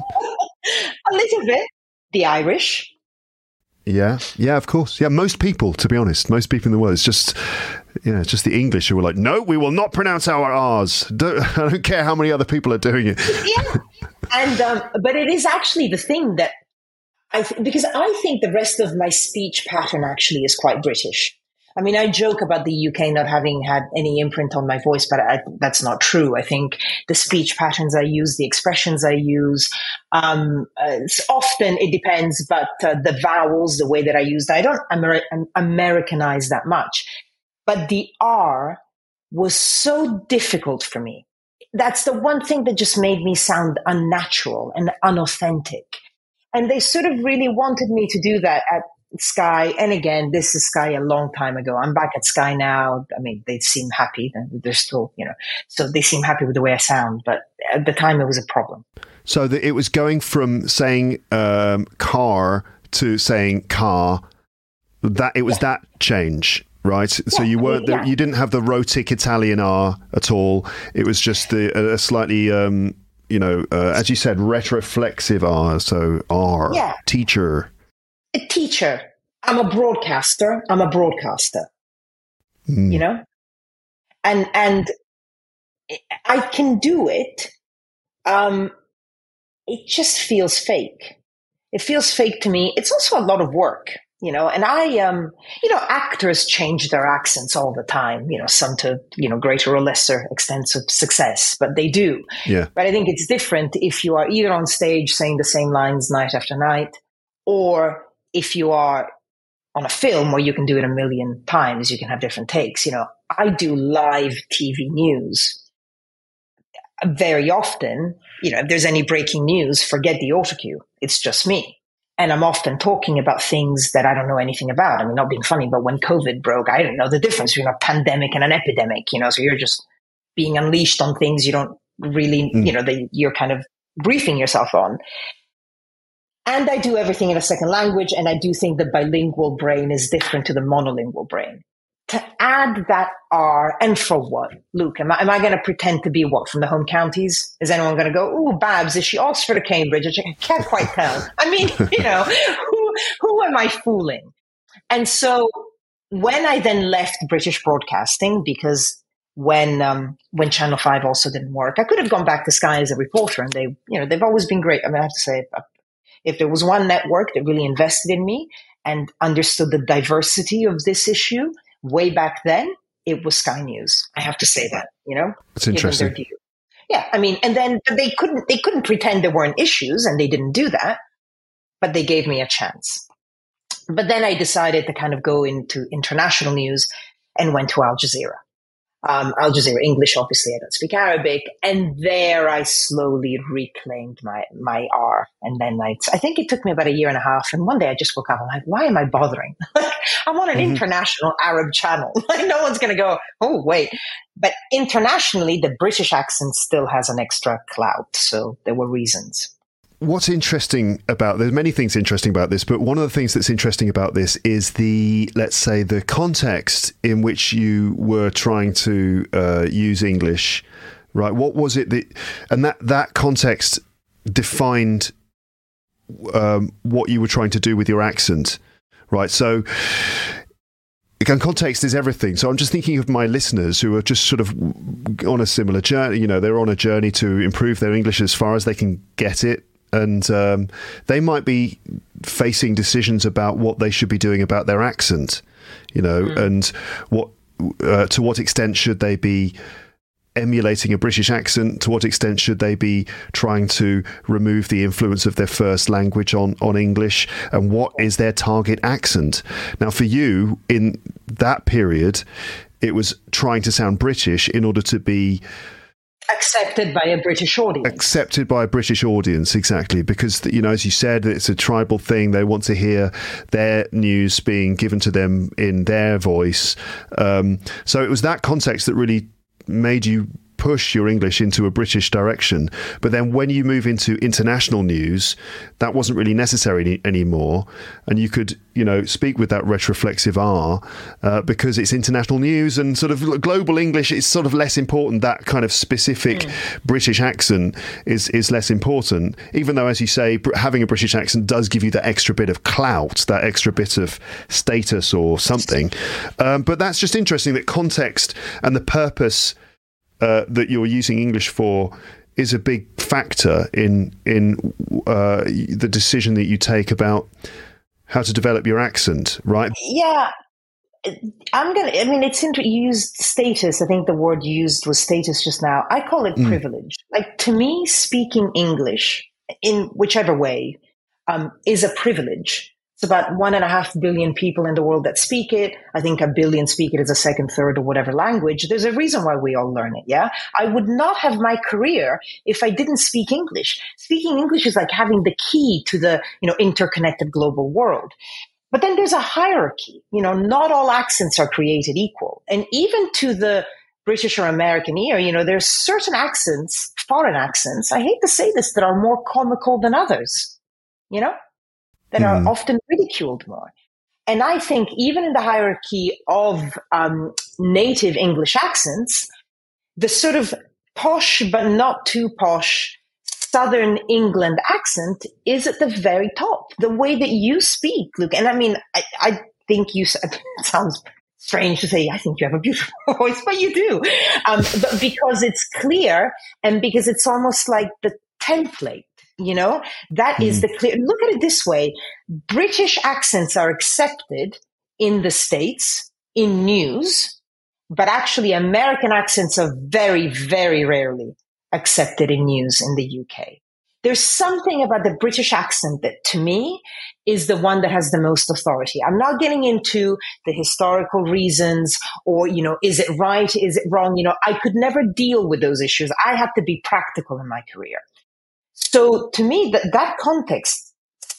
A little bit. The Irish. Yeah. Yeah, of course. Yeah. Most people, to be honest, most people in the world, it's just, you know, it's just the English who are like, no, we will not pronounce our R's. Don't, I don't care how many other people are doing it. Yeah. And, um, but it is actually the thing that I, th- because I think the rest of my speech pattern actually is quite British. I mean, I joke about the U K not having had any imprint on my voice, but I, that's not true. I think the speech patterns I use, the expressions I use, um, uh, often it depends, but uh, the vowels, the way that I use, I don't Amer- Americanize that much. But the R was so difficult for me. That's the one thing that just made me sound unnatural and unauthentic. And they sort of really wanted me to do that at Sky. And again, this is Sky a long time ago. I'm back at Sky now. I mean, they seem happy. They're still, you know, so they seem happy with the way I sound. But at the time, it was a problem. So the, it was going from saying um, car to saying car. That it was yeah. that change, right? Yeah, so you weren't yeah. the, you didn't have the rhotic Italian R at all. It was just the a slightly, um, you know, uh, as you said, retroflexive R. So R, yeah. teacher. A teacher. I'm a broadcaster. I'm a broadcaster. Mm. You know, and and I can do it. Um, it just feels fake. It feels fake to me. It's also a lot of work. You know, and I, um, you know, actors change their accents all the time, you know, some to, you know, greater or lesser extents of success, but they do. Yeah. But I think it's different if you are either on stage saying the same lines night after night, or if you are on a film where you can do it a million times, you can have different takes. You know, I do live T V news very often. You know, if there's any breaking news, forget the autocue. It's just me. And I'm often talking about things that I don't know anything about. I mean, not being funny, but when COVID broke, I didn't know the difference between a pandemic and an epidemic, you know, so you're just being unleashed on things you don't really, mm. you know, that you're kind of briefing yourself on. And I do everything in a second language. And I do think the bilingual brain is different to the monolingual brain. To add that R, and for what, Luke? Am I, am I going to pretend to be what, from the home counties? Is anyone going to go, oh, Babs, is she Oxford or Cambridge? I can't quite tell. I mean, you know, who, who am I fooling? And so when I then left British Broadcasting, because when um, when Channel five also didn't work, I could have gone back to Sky as a reporter, and they, you know, they've always been great. I mean, I have to say, if there was one network that really invested in me and understood the diversity of this issue, way back then, it was Sky News. I have to say that, you know, it's interesting. Yeah, I mean, and then they couldn't they couldn't pretend there weren't issues, and they didn't do that, but they gave me a chance. But then I decided to kind of go into international news and went to Al Jazeera. Um, Al Jazeera English, obviously, I don't speak Arabic, and there I slowly reclaimed my my R. And then I, I think it took me about a year and a half. And one day I just woke up and I'm like, why am I bothering? I'm on an mm-hmm. international Arab channel. Like, no one's going to go, oh, wait. But internationally, the British accent still has an extra clout. So there were reasons. What's interesting about, there's many things interesting about this, but one of the things that's interesting about this is the, let's say, the context in which you were trying to uh, use English, right? What was it that, and that, that context defined um, what you were trying to do with your accent, right? So, again, context is everything. So I'm just thinking of my listeners who are just sort of on a similar journey. You know, they're on a journey to improve their English as far as they can get it. And um, they might be facing decisions about what they should be doing about their accent, you know, mm. and what uh, to what extent should they be emulating a British accent? To what extent should they be trying to remove the influence of their first language on, on English? And what is their target accent? Now, for you, in that period, it was trying to sound British in order to be accepted by a British audience. Accepted by a British audience, exactly. Because, you know, as you said, it's a tribal thing. They want to hear their news being given to them in their voice. Um, so it was that context that really made you push your English into a British direction. But then when you move into international news, that wasn't really necessary any, anymore. And you could, you know, speak with that retroflexive R uh, because it's international news and sort of global English is sort of less important. That kind of specific mm. British accent is, is less important, even though, as you say, having a British accent does give you that extra bit of clout, that extra bit of status or something. Um, but that's just interesting that context and the purpose Uh, that you're using English for is a big factor in in uh, the decision that you take about how to develop your accent, right? Yeah, I'm gonna. I mean, it's inter- you used status. I think the word you used was status just now. I call it mm. privilege. Like, to me, speaking English in whichever way um, is a privilege. It's about one and a half billion people in the world that speak it. I think a billion speak it as a second, third, or whatever language. There's a reason why we all learn it, yeah? I would not have my career if I didn't speak English. Speaking English is like having the key to the, you know, interconnected global world. But then there's a hierarchy. You know, not all accents are created equal. And even to the British or American ear, you know, there's certain accents, foreign accents, I hate to say this, that are more comical than others, you know? that are mm. often ridiculed more. And I think even in the hierarchy of um, native English accents, the sort of posh but not too posh Southern England accent is at the very top. The way that you speak, Luke, and I mean, I, I think you, it sounds strange to say, I think you have a beautiful voice, but you do. Um, but because it's clear and because it's almost like the template. You know, that is the clear. Look at it this way. British accents are accepted in the States in news, but actually American accents are very, very rarely accepted in news in the U K. There's something about the British accent that to me is the one that has the most authority. I'm not getting into the historical reasons or, you know, is it right? Is it wrong? You know, I could never deal with those issues. I had to be practical in my career. So to me, that, that context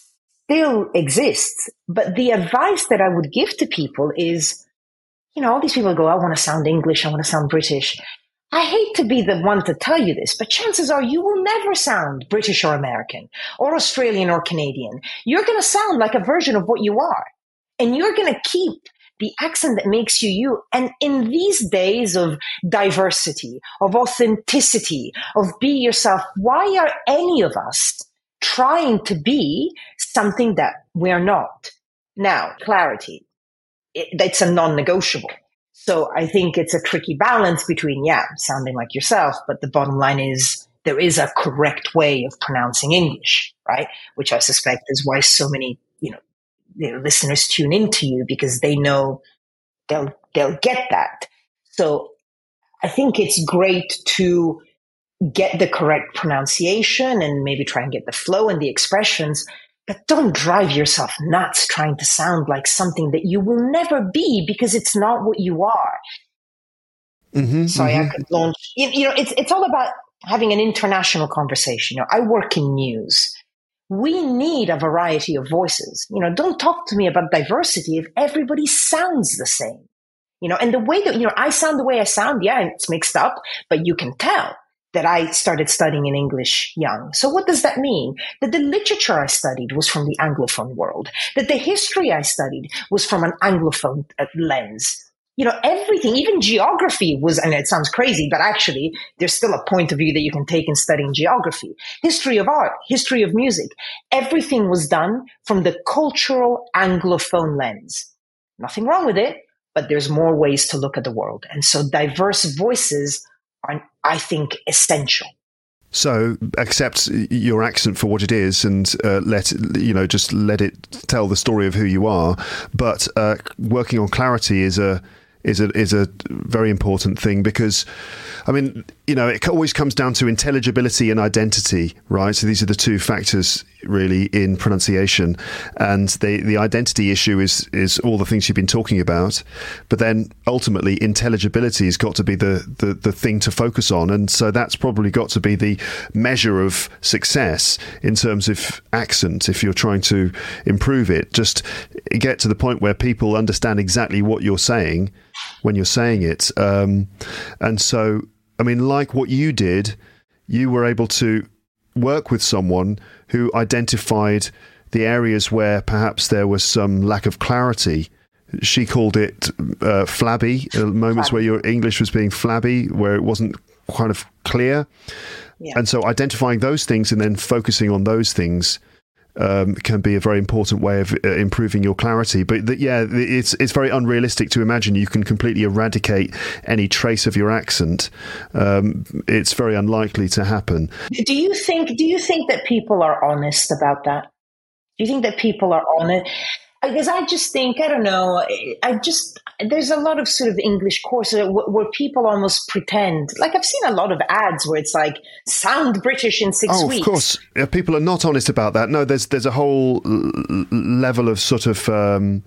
still exists. But the advice that I would give to people is, you know, all these people go, I want to sound English. I want to sound British. I hate to be the one to tell you this, but chances are you will never sound British or American or Australian or Canadian. You're going to sound like a version of what you are. And you're going to keep the accent that makes you you. And in these days of diversity, of authenticity, of be yourself, why are any of us trying to be something that we're not? Now, clarity, it, it's a non-negotiable. So I think it's a tricky balance between, yeah, sounding like yourself, but the bottom line is there is a correct way of pronouncing English, right? Which I suspect is why so many, you know, their listeners tune into you because they know they'll they'll get that. So I think it's great to get the correct pronunciation and maybe try and get the flow and the expressions, but don't drive yourself nuts trying to sound like something that you will never be because it's not what you are. Mm-hmm, Sorry, mm-hmm. I could launch. You, you know, it's it's all about having an international conversation. You know, I work in news. We need a variety of voices. You know, don't talk to me about diversity if everybody sounds the same. You know, and the way that, you know, I sound the way I sound, yeah, it's mixed up, but you can tell that I started studying in English young. So what does that mean? That the literature I studied was from the Anglophone world, that the history I studied was from an Anglophone lens. You know, everything, even geography was, and it sounds crazy, but actually there's still a point of view that you can take in studying geography. History of art, history of music, everything was done from the cultural Anglophone lens. Nothing wrong with it, but there's more ways to look at the world. And so diverse voices are, I think, essential. So accept your accent for what it is and uh, let, you know, just let it tell the story of who you are. But uh, working on clarity is a is a is a very important thing because, I mean, you know, it always comes down to intelligibility and identity, right? So these are the two factors really in pronunciation, and the the identity issue is is all the things you've been talking about, but then ultimately intelligibility has got to be the the the thing to focus on, and so that's probably got to be the measure of success in terms of accent. If you're trying to improve it, just get to the point where people understand exactly what you're saying when you're saying it, um, and so I mean, like what you did, you were able to work with someone who identified the areas where perhaps there was some lack of clarity. She called it uh, flabby, uh, moments flabby. Where your English was being flabby, where it wasn't kind of clear. Yeah. And so identifying those things and then focusing on those things um, can be a very important way of uh, improving your clarity. But the, yeah, it's it's very unrealistic to imagine you can completely eradicate any trace of your accent. Um, it's very unlikely to happen. Do you think? Do you think that people are honest about that? Do you think that people are honest? Because I just think, I don't know, I just, there's a lot of sort of English courses where people almost pretend, like I've seen a lot of ads where it's like, sound British in six oh, weeks. Of course. Yeah, people are not honest about that. No, there's there's a whole l- level of sort of, um,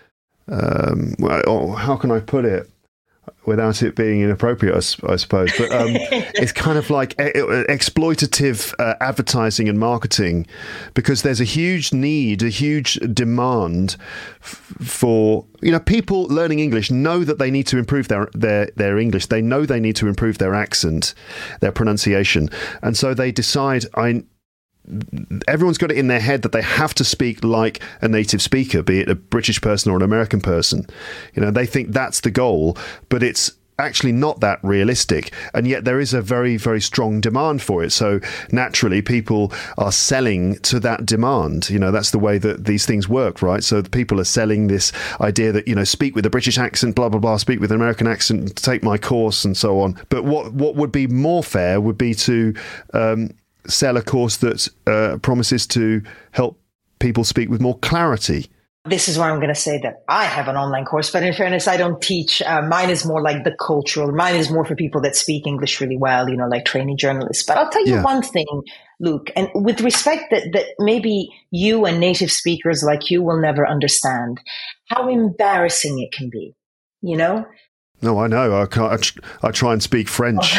um, well, how can I put it? Without it being inappropriate, I, s- I suppose. But um, it's kind of like e- exploitative uh, advertising and marketing, because there's a huge need, a huge demand f- for, you know, people learning English know that they need to improve their, their, their English. They know they need to improve their accent, their pronunciation. And so they decide, I everyone's got it in their head that they have to speak like a native speaker, be it a British person or an American person. You know, they think that's the goal, but it's actually not that realistic. And yet there is a very, very strong demand for it. So naturally, people are selling to that demand. You know, that's the way that these things work, right? So the people are selling this idea that, you know, speak with a British accent, blah, blah, blah, speak with an American accent, take my course and so on. But what, what would be more fair would be to um, sell a course that uh, promises to help people speak with more clarity. This is where I'm going to say that I have an online course, but in fairness, I don't teach. Uh, mine is more like the cultural. Mine is more for people that speak English really well, you know, like trainee journalists. But I'll tell you Yeah. one thing, Luke, and with respect that, that maybe you and native speakers like you will never understand how embarrassing it can be, you know? No, I know. I can't. I, tr- I try and speak French.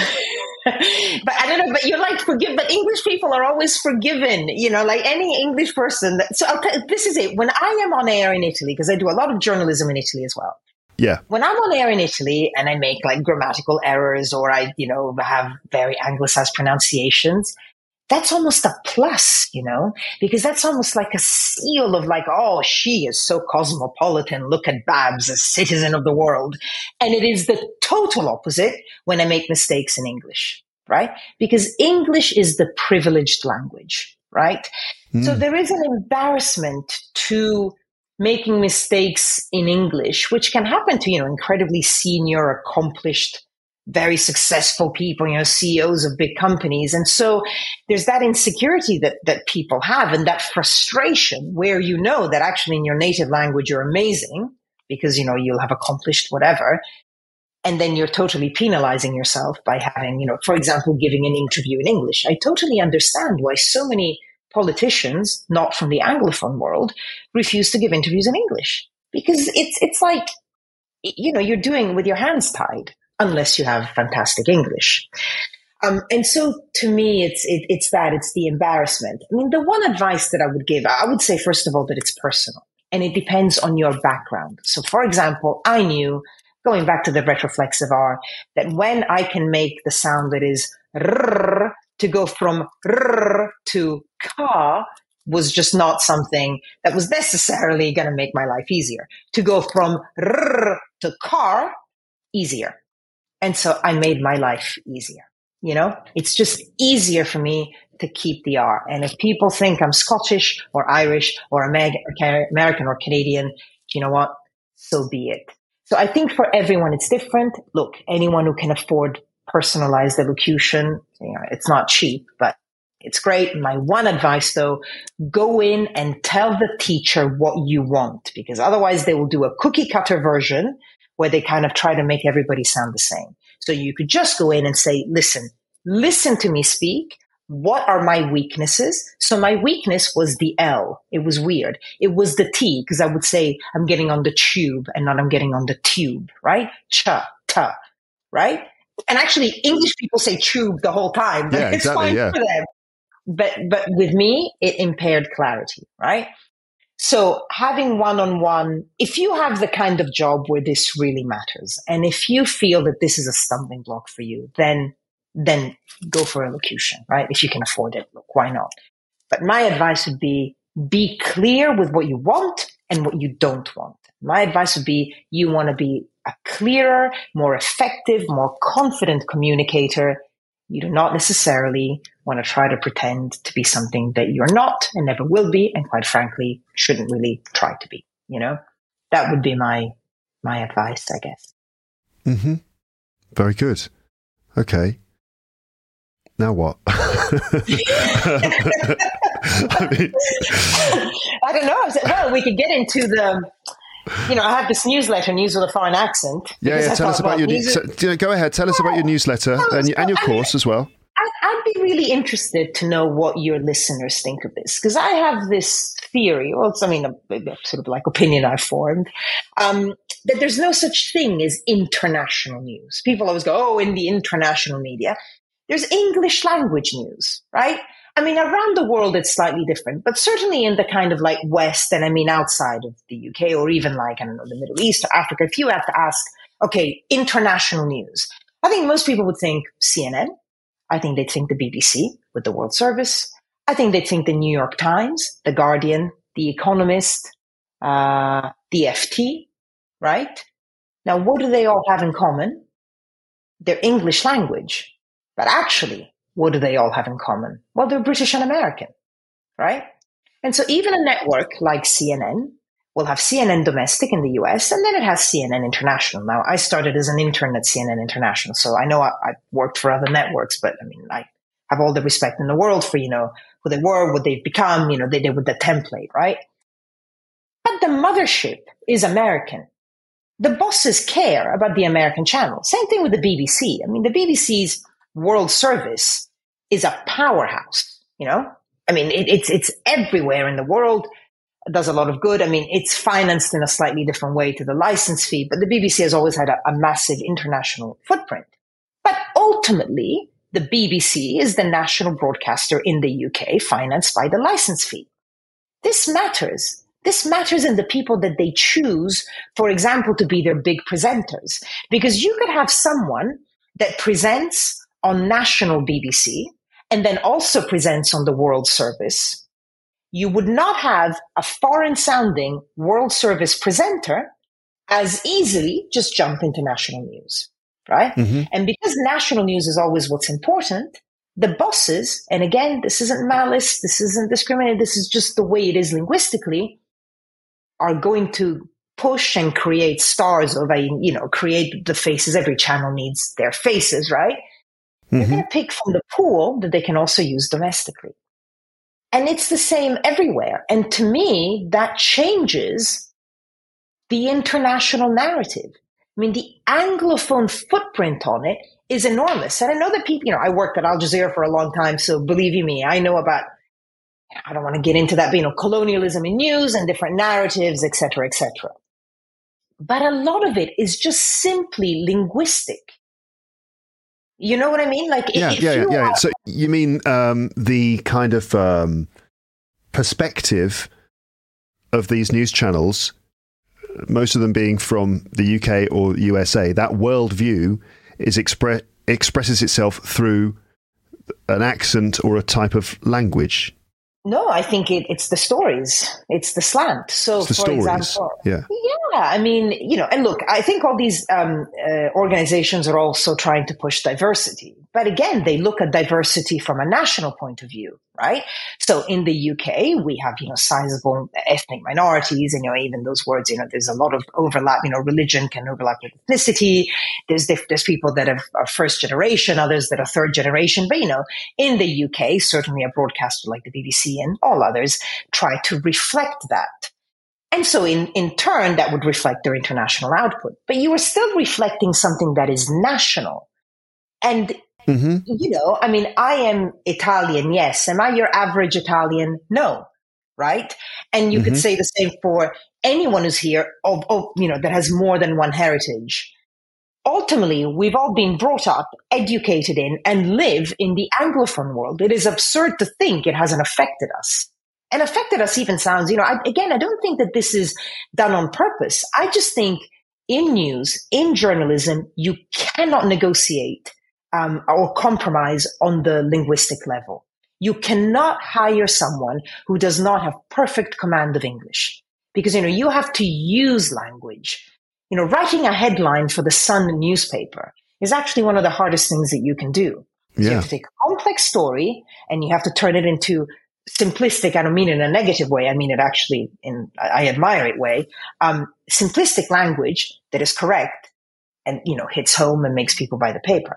But I don't know, but you're like forgive, but English people are always forgiven, you know, like any English person. That, so I'll tell, this is it. When I am on air in Italy, because I do a lot of journalism in Italy as well. Yeah. When I'm on air in Italy and I make like grammatical errors or I, you know, have very anglicized pronunciations, that's almost a plus, you know, because that's almost like a seal of like, oh, she is so cosmopolitan. Look at Babs, a citizen of the world. And it is the total opposite when I make mistakes in English, right? Because English is the privileged language, right? Mm. So there is an embarrassment to making mistakes in English, which can happen to, you know, incredibly senior, accomplished, very successful people, you know, C E Os of big companies. And so there's that insecurity that, that people have and that frustration where you know that actually in your native language, you're amazing because, you know, you'll have accomplished whatever. And then you're totally penalizing yourself by having, you know, for example, giving an interview in English. I totally understand why so many politicians, not from the Anglophone world, refuse to give interviews in English because it's, it's like, you know, you're doing with your hands tied. Unless you have fantastic English. Um, and so to me, it's it, it's that, it's the embarrassment. I mean, the one advice that I would give, I would say, first of all, that it's personal and it depends on your background. So for example, I knew, going back to the retroflexive R, that when I can make the sound that is rrr, to go from rrr to ka was just not something that was necessarily going to make my life easier. To go from rrr to car, easier. And so I made my life easier. You know, it's just easier for me to keep the R. And if people think I'm Scottish or Irish or American or Canadian, you know what? So be it. So I think for everyone, it's different. Look, anyone who can afford personalized elocution, you know, it's not cheap, but it's great. My one advice, though, go in and tell the teacher what you want, because otherwise they will do a cookie cutter version where they kind of try to make everybody sound the same. So you could just go in and say, listen, listen to me speak. What are my weaknesses? So my weakness was the L. It was weird. It was the T, because I would say I'm getting on the tube and not I'm getting on the tube, right? Cha, ta, right? And actually, English people say tube the whole time, but yeah, it's exactly, fine yeah. for them. But, but with me, it impaired clarity, right? So having one-on-one, if you have the kind of job where this really matters, and if you feel that this is a stumbling block for you, then, then go for elocution, right? If you can afford it, look, why not? But my advice would be, be clear with what you want and what you don't want. My advice would be, you want to be a clearer, more effective, more confident communicator. You do not necessarily want to try to pretend to be something that you're not and never will be, and quite frankly, shouldn't really try to be, you know? That would be my my advice, I guess. Mm-hmm. Very good. Okay. now what? I mean, I don't know. Well, we could get into the, you know, I have this newsletter, News with a Foreign Accent. Yeah, yeah. Tell us about your, so, you know, go ahead. Tell us about your newsletter well, and, so, and your I course mean, as well. I, I'd be really interested to know what your listeners think of this, because I have this theory, well, it's, I mean, a, a sort of like opinion I've formed, um, that there's no such thing as international news. People always go, oh, in the international media. There's English language news, right? I mean, around the world, it's slightly different, but certainly in the kind of like West, and I mean, outside of the U K or even like, I don't know, the Middle East or Africa, if you have to ask, okay, international news, I think most people would think C N N. I think they'd think the B B C with the World Service. I think they'd think the New York Times, the Guardian, the Economist, uh, the F T, right? Now, what do they all have in common? Their English language. But actually, what do they all have in common? Well, they're British and American, right? And so even a network like C N N will have C N N domestic in the U S, and then it has C N N international. Now, I started as an intern at C N N International, so I know I, I worked for other networks, but I mean, I have all the respect in the world for, you know, who they were, what they've become, you know, they did with the template, right? But the mothership is American. The bosses care about the American channel. Same thing with the B B C. I mean, the B B C's World Service is a powerhouse, you know? I mean, it, it's it's everywhere in the world. It does a lot of good. I mean, it's financed in a slightly different way to the license fee, but the B B C has always had a, a massive international footprint. But ultimately, the B B C is the national broadcaster in the U K, financed by the license fee. This matters. This matters in the people that they choose, for example, to be their big presenters. Because you could have someone that presents on national B B C and then also presents on the World Service. You would not have a foreign-sounding World Service presenter as easily just jump into national news, right? Mm-hmm. And because national news is always what's important, the bosses, and again, this isn't malice, this isn't discriminating, this is just the way it is linguistically, are going to push and create stars of a, you know, create the faces. Every channel needs their faces, right? Mm-hmm. They're going to pick from the pool that they can also use domestically. And it's the same everywhere. And to me, that changes the international narrative. I mean, the Anglophone footprint on it is enormous. And I know that people, you know, I worked at Al Jazeera for a long time, so believe you me, I know about, I don't want to get into that, but, you know, colonialism in news and different narratives, et cetera, et cetera. But a lot of it is just simply linguistic. You know what I mean? Like, yeah, if yeah, you yeah. are, So you mean um, the kind of um, perspective of these news channels, most of them being from the U K or U S A, that worldview is expre- expresses itself through an accent or a type of language. No, I think it, it's the stories. It's the slant. So, it's the for stories. example, yeah. yeah, I mean, you know, and look, I think all these um, uh, organizations are also trying to push diversity. But again, they look at diversity from a national point of view, right? So in the U K, we have, you know, sizable ethnic minorities, and, you know, even those words, you know, there's a lot of overlap, you know, religion can overlap with ethnicity. There's, there's people that have, are first generation, others that are third generation. But, you know, in the U K, certainly a broadcaster like the B B C and all others try to reflect that. And so in, in turn, that would reflect their international output. But you are still reflecting something that is national. And, mm-hmm. you know, I mean, I am Italian, yes. Am I your average Italian? No. Right? And you mm-hmm. could say the same for anyone who's here, of, of, you know, that has more than one heritage. Ultimately, we've all been brought up, educated in, and live in the Anglophone world. It is absurd to think it hasn't affected us. And affected us even sounds, you know, I, again, I don't think that this is done on purpose. I just think in news, in journalism, you cannot negotiate um, or compromise on the linguistic level. You cannot hire someone who does not have perfect command of English, because, you know, you have to use language. You know, writing a headline for the Sun newspaper is actually one of the hardest things that you can do. Yeah. You have to take a complex story and you have to turn it into simplistic. I don't mean it in a negative way. I mean it actually in, I admire it way, um, simplistic language that is correct and, you know, hits home and makes people buy the paper.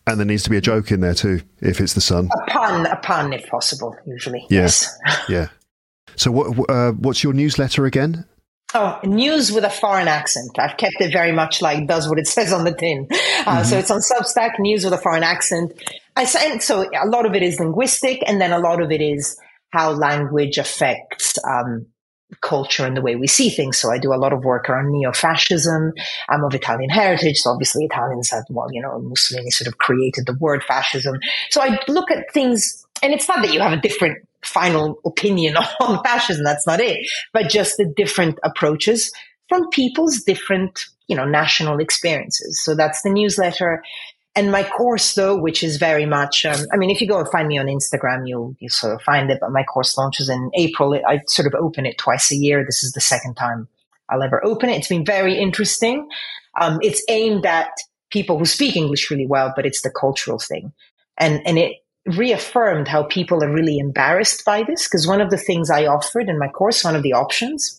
And there needs to be a joke in there too, if it's the sun. A pun, a pun, if possible, usually. Yeah. Yes. Yeah. So what? Uh, what's your newsletter again? Oh, news with a foreign accent. I've kept it very much like does what it says on the tin. Uh, mm-hmm. So it's on Substack, news with a foreign accent. I and so a lot of it is linguistic, and then a lot of it is how language affects um, culture and the way we see things. So I do a lot of work around neo-fascism. I'm of Italian heritage, so obviously Italians have, well, you know, Mussolini sort of created the word fascism. So I look at things, and it's not that you have a different final opinion on fascism, that's not it, but just the different approaches from people's different, you know, national experiences. So that's the newsletter. And my course, though, which is very much, um, I mean, if you go and find me on Instagram, you'll, you'll sort of find it, but my course launches in April. I sort of open it twice a year. This is the second time I'll ever open it. It's been very interesting. Um, it's aimed at people who speak English really well, but it's the cultural thing. And, and it reaffirmed how people are really embarrassed by this, because one of the things I offered in my course, one of the options,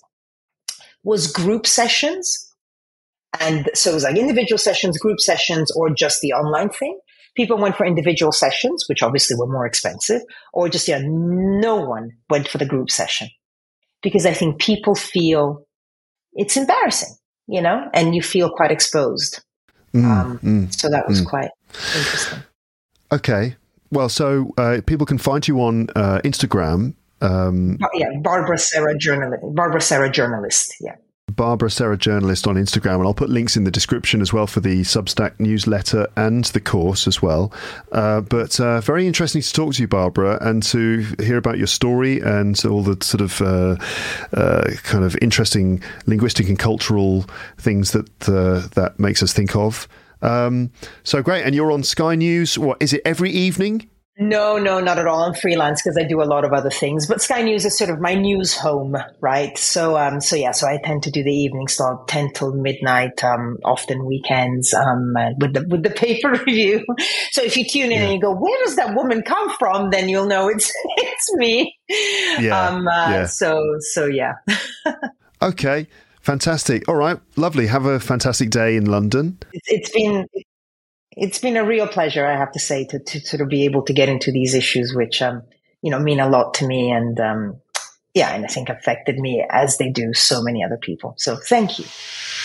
was group sessions. And so it was like individual sessions, group sessions, or just the online thing. People went for individual sessions, which obviously were more expensive, or just, yeah, no one went for the group session, because I think people feel it's embarrassing, you know, and you feel quite exposed. Mm, um, mm, so that was mm. quite interesting. Okay. Well, so uh, people can find you on uh, Instagram. Um, oh, yeah, Barbara Serra journalist. Barbara Serra journalist. Yeah. Barbara Serra journalist on Instagram, and I'll put links in the description as well for the Substack newsletter and the course as well. Uh, but uh, very interesting to talk to you, Barbara, and to hear about your story and all the sort of uh, uh, kind of interesting linguistic and cultural things that uh, that makes us think of. Um, so great. And you're on Sky News. What is it, every evening? No, no, not at all. I'm freelance because I do a lot of other things. But Sky News is sort of my news home, right? So, um, so yeah, so I tend to do the evenings, so ten till midnight, um, often weekends, um, with the with the paper review. So if you tune in yeah. and you go, "Where does that woman come from?" then you'll know it's it's me. Yeah. Um. Uh, yeah. So so yeah. Okay. Fantastic. All right. Lovely. Have a fantastic day in London. It's, it's been. It's been a real pleasure, I have to say, to, to sort of be able to get into these issues, which, um, you know, mean a lot to me and, um, yeah, and I think affected me as they do so many other people. So thank you.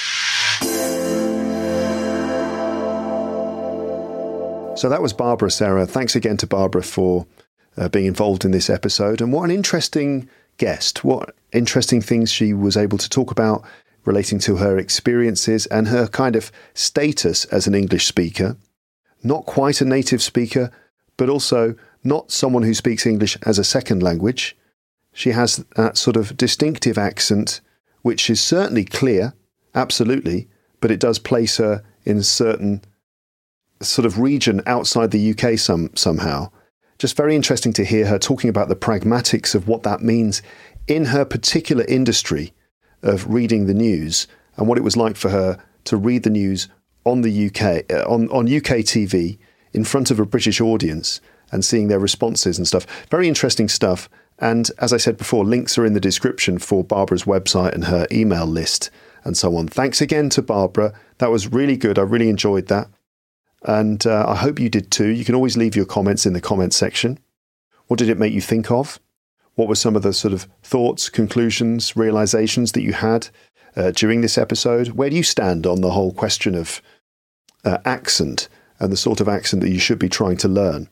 So that was Barbara Serra. Thanks again to Barbara for uh, being involved in this episode. And what an interesting guest. What interesting things she was able to talk about relating to her experiences and her kind of status as an English speaker. Not quite a native speaker, but also not someone who speaks English as a second language. She has that sort of distinctive accent, which is certainly clear, absolutely, but it does place her in a certain sort of region outside the U K some, somehow. Just very interesting to hear her talking about the pragmatics of what that means in her particular industry of reading the news and what it was like for her to read the news on the U K, uh, on, on U K T V in front of a British audience and seeing their responses and stuff. Very interesting stuff. And as I said before, links are in the description for Barbara's website and her email list and so on. Thanks again to Barbara. That was really good. I really enjoyed that. And uh, I hope you did too. You can always leave your comments in the comments section. What did it make you think of? What were some of the sort of thoughts, conclusions, realizations that you had uh, during this episode? Where do you stand on the whole question of uh, accent and the sort of accent that you should be trying to learn?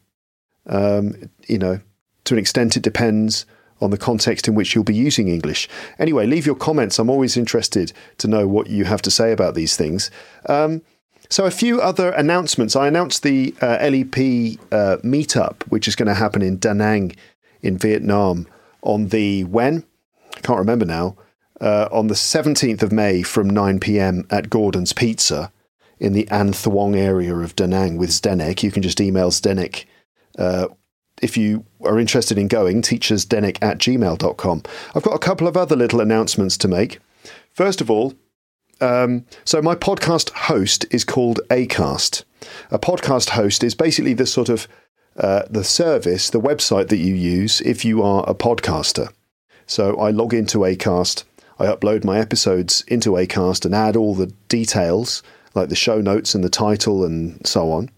Um, you know, to an extent, it depends on the context in which you'll be using English. Anyway, leave your comments. I'm always interested to know what you have to say about these things. Um, so a few other announcements. I announced the uh, L E P uh, meetup, which is going to happen in Da Nang in Vietnam on the when? I can't remember now. Uh, on the seventeenth of May from nine p.m. at Gordon's Pizza in the An Thuong area of Da Nang with Zdenek. You can just email Zdenek uh, if you are interested in going, teachersdenek at gmail dot com. I've got a couple of other little announcements to make. First of all, um, so my podcast host is called Acast. A podcast host is basically the sort of Uh, the service, the website that you use if you are a podcaster. So I log into Acast, I upload my episodes into Acast and add all the details, like the show notes and the title and so on.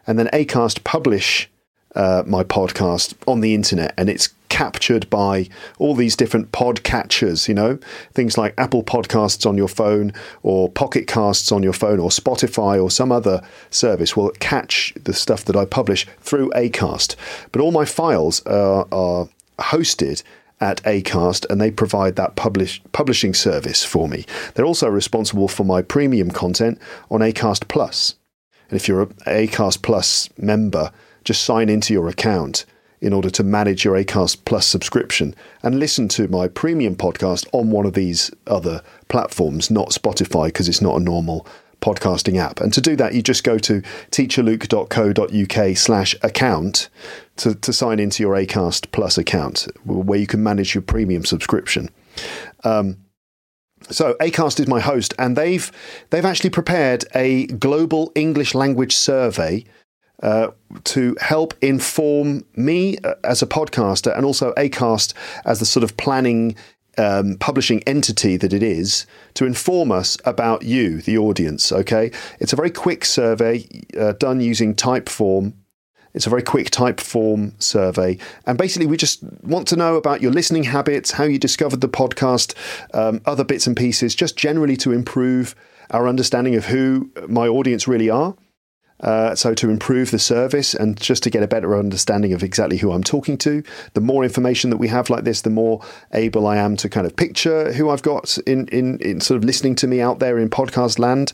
and then Acast publish uh, my podcast on the internet, and it's captured by all these different pod catchers, you know, things like Apple Podcasts on your phone, or Pocket Casts on your phone, or Spotify, or some other service will catch the stuff that I publish through Acast. But all my files are, are hosted at Acast, and they provide that publish, publishing service for me. They're also responsible for my premium content on Acast Plus. And if you're an Acast Plus member, just sign into your account in order to manage your Acast Plus subscription and listen to my premium podcast on one of these other platforms, not Spotify, because it's not a normal podcasting app. And to do that, you just go to teacherluke.co.uk slash account to, to sign into your Acast Plus account, where you can manage your premium subscription. Um, so Acast is my host, and they've they've actually prepared a global English language survey Uh, to help inform me as a podcaster, and also Acast as the sort of planning, um, publishing entity that it is, to inform us about you, the audience. Okay, it's a very quick survey uh, done using Typeform. It's a very quick Typeform survey, and basically we just want to know about your listening habits, how you discovered the podcast, um, other bits and pieces, just generally to improve our understanding of who my audience really are. Uh, so to improve the service and just to get a better understanding of exactly who I'm talking to. The more information that we have like this, the more able I am to kind of picture who I've got in, in, in sort of listening to me out there in podcast land.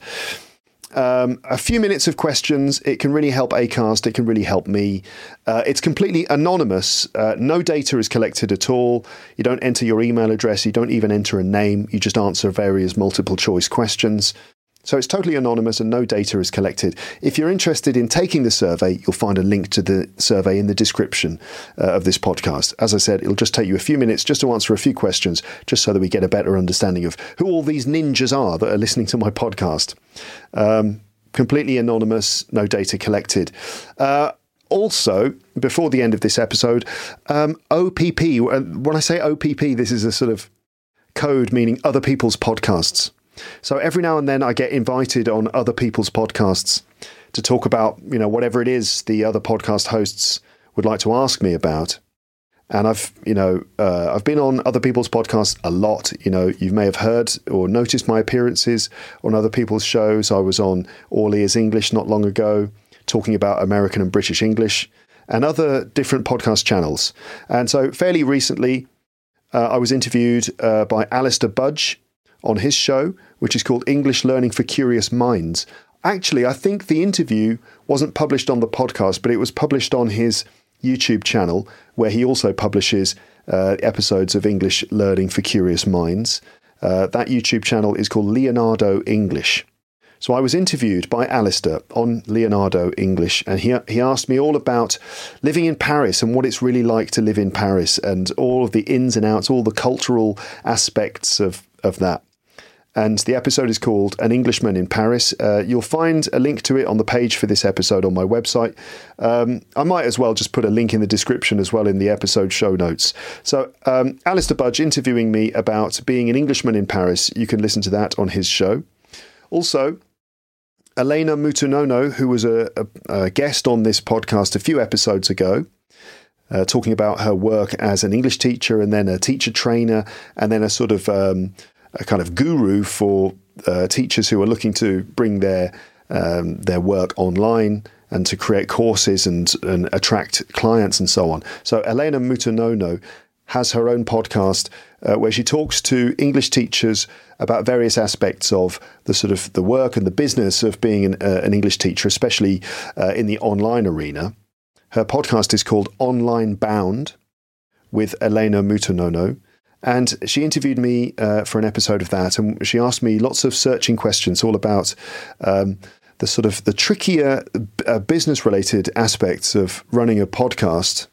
Um, a few minutes of questions. It can really help Acast. It can really help me. Uh, it's completely anonymous. Uh, no data is collected at all. You don't enter your email address. You don't even enter a name. You just answer various multiple choice questions. So it's totally anonymous and no data is collected. If you're interested in taking the survey, you'll find a link to the survey in the description uh, of this podcast. As I said, it'll just take you a few minutes just to answer a few questions, just so that we get a better understanding of who all these ninjas are that are listening to my podcast. Um, completely anonymous, no data collected. Uh, also, before the end of this episode, um, O P P. When I say O P P, this is a sort of code meaning other people's podcasts. So every now and then I get invited on other people's podcasts to talk about, you know, whatever it is the other podcast hosts would like to ask me about. And I've, you know, uh, I've been on other people's podcasts a lot. You know, you may have heard or noticed my appearances on other people's shows. I was on All Ears English not long ago, talking about American and British English and other different podcast channels. And so fairly recently, uh, I was interviewed uh, by Alistair Budge on his show, which is called English Learning for Curious Minds. Actually, I think the interview wasn't published on the podcast, but it was published on his YouTube channel, where he also publishes uh, episodes of English Learning for Curious Minds. Uh, that YouTube channel is called Leonardo English. So I was interviewed by Alistair on Leonardo English, and he he asked me all about living in Paris and what it's really like to live in Paris, and all of the ins and outs, all the cultural aspects of, of that. And the episode is called An Englishman in Paris. Uh, you'll find a link to it on the page for this episode on my website. Um, I might as well just put a link in the description as well in the episode show notes. So um, Alistair Budge interviewing me about being an Englishman in Paris. You can listen to that on his show. Also, Elena Mutunono, who was a, a, a guest on this podcast a few episodes ago, uh, talking about her work as an English teacher and then a teacher trainer and then a sort of um, a kind of guru for uh, teachers who are looking to bring their um, their work online and to create courses and, and attract clients and so on. So Elena Mutunono has her own podcast uh, where she talks to English teachers about various aspects of the sort of the work and the business of being an, uh, an English teacher, especially uh, in the online arena. Her podcast is called Online Bound with Elena Mutunono. And she interviewed me uh, for an episode of that, and she asked me lots of searching questions all about um, the sort of the trickier uh, business-related aspects of running a podcast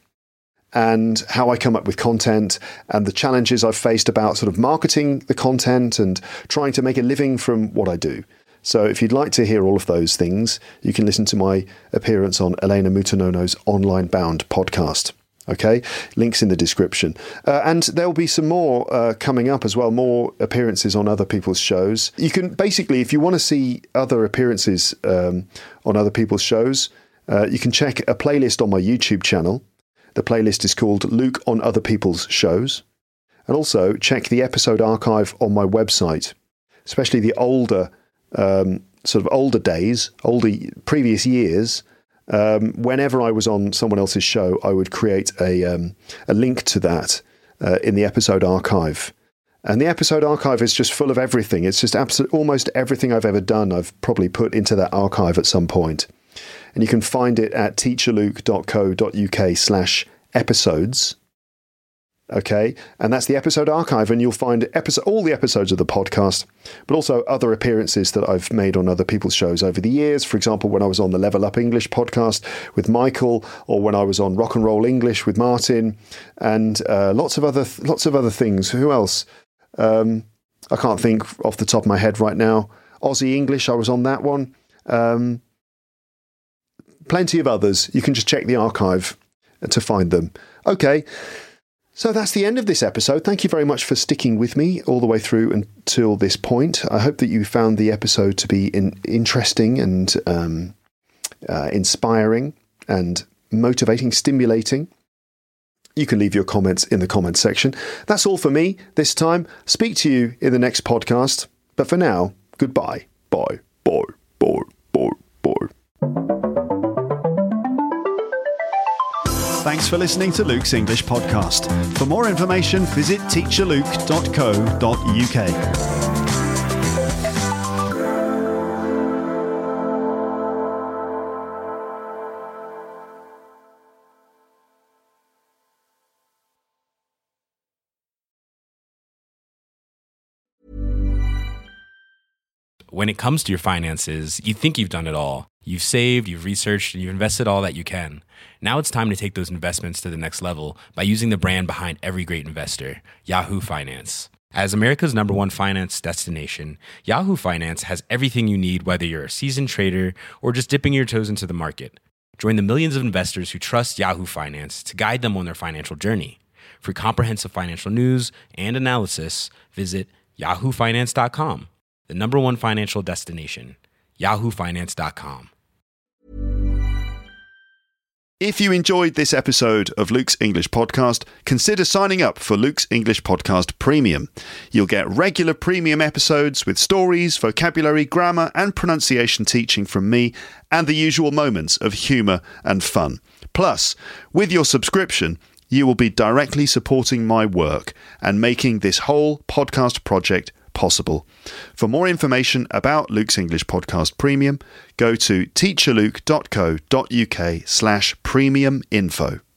and how I come up with content and the challenges I've faced about sort of marketing the content and trying to make a living from what I do. So if you'd like to hear all of those things, you can listen to my appearance on Elena Mutunono's Online Bound podcast. Okay, links in the description. Uh, and there'll be some more uh, coming up as well, more appearances on other people's shows. You can basically, if you want to see other appearances um, on other people's shows, Uh, you can check a playlist on my YouTube channel. The playlist is called Luke on Other People's Shows. And also check the episode archive on my website, especially the older, um, sort of older days, older previous years. Um, whenever I was on someone else's show, I would create a um, a link to that uh, in the episode archive. And the episode archive is just full of everything. It's just absolutely almost everything I've ever done, I've probably put into that archive at some point. And you can find it at teacherluke.co.uk slash episodes. Okay, and that's the episode archive, and you'll find episode, all the episodes of the podcast, but also other appearances that I've made on other people's shows over the years. For example, when I was on the Level Up English podcast with Michael, or when I was on Rock and Roll English with Martin, and uh, lots of other lots of other things. Who else? Um, I can't think off the top of my head right now. Aussie English, I was on that one. Um, plenty of others. You can just check the archive to find them. Okay. So that's the end of this episode. Thank you very much for sticking with me all the way through until this point. I hope that you found the episode to be in, interesting and um, uh, inspiring and motivating, stimulating. You can leave your comments in the comments section. That's all for me this time. Speak to you in the next podcast. But for now, goodbye. Bye. Bye. Bye. Bye. Bye. Thanks for listening to Luke's English Podcast. For more information, visit teacher luke dot co dot uk. When it comes to your finances, you think you've done it all. You've saved, you've researched, and you've invested all that you can. Now it's time to take those investments to the next level by using the brand behind every great investor, Yahoo Finance. As America's number one finance destination, Yahoo Finance has everything you need, whether you're a seasoned trader or just dipping your toes into the market. Join the millions of investors who trust Yahoo Finance to guide them on their financial journey. For comprehensive financial news and analysis, visit yahoo finance dot com. The number one financial destination, yahoo finance dot com. If you enjoyed this episode of Luke's English Podcast, consider signing up for Luke's English Podcast Premium. You'll get regular premium episodes with stories, vocabulary, grammar, and pronunciation teaching from me, and the usual moments of humour and fun. Plus, with your subscription, you will be directly supporting my work and making this whole podcast project possible. For more information about Luke's English Podcast Premium, go to teacher luke dot co dot uk slash premium info.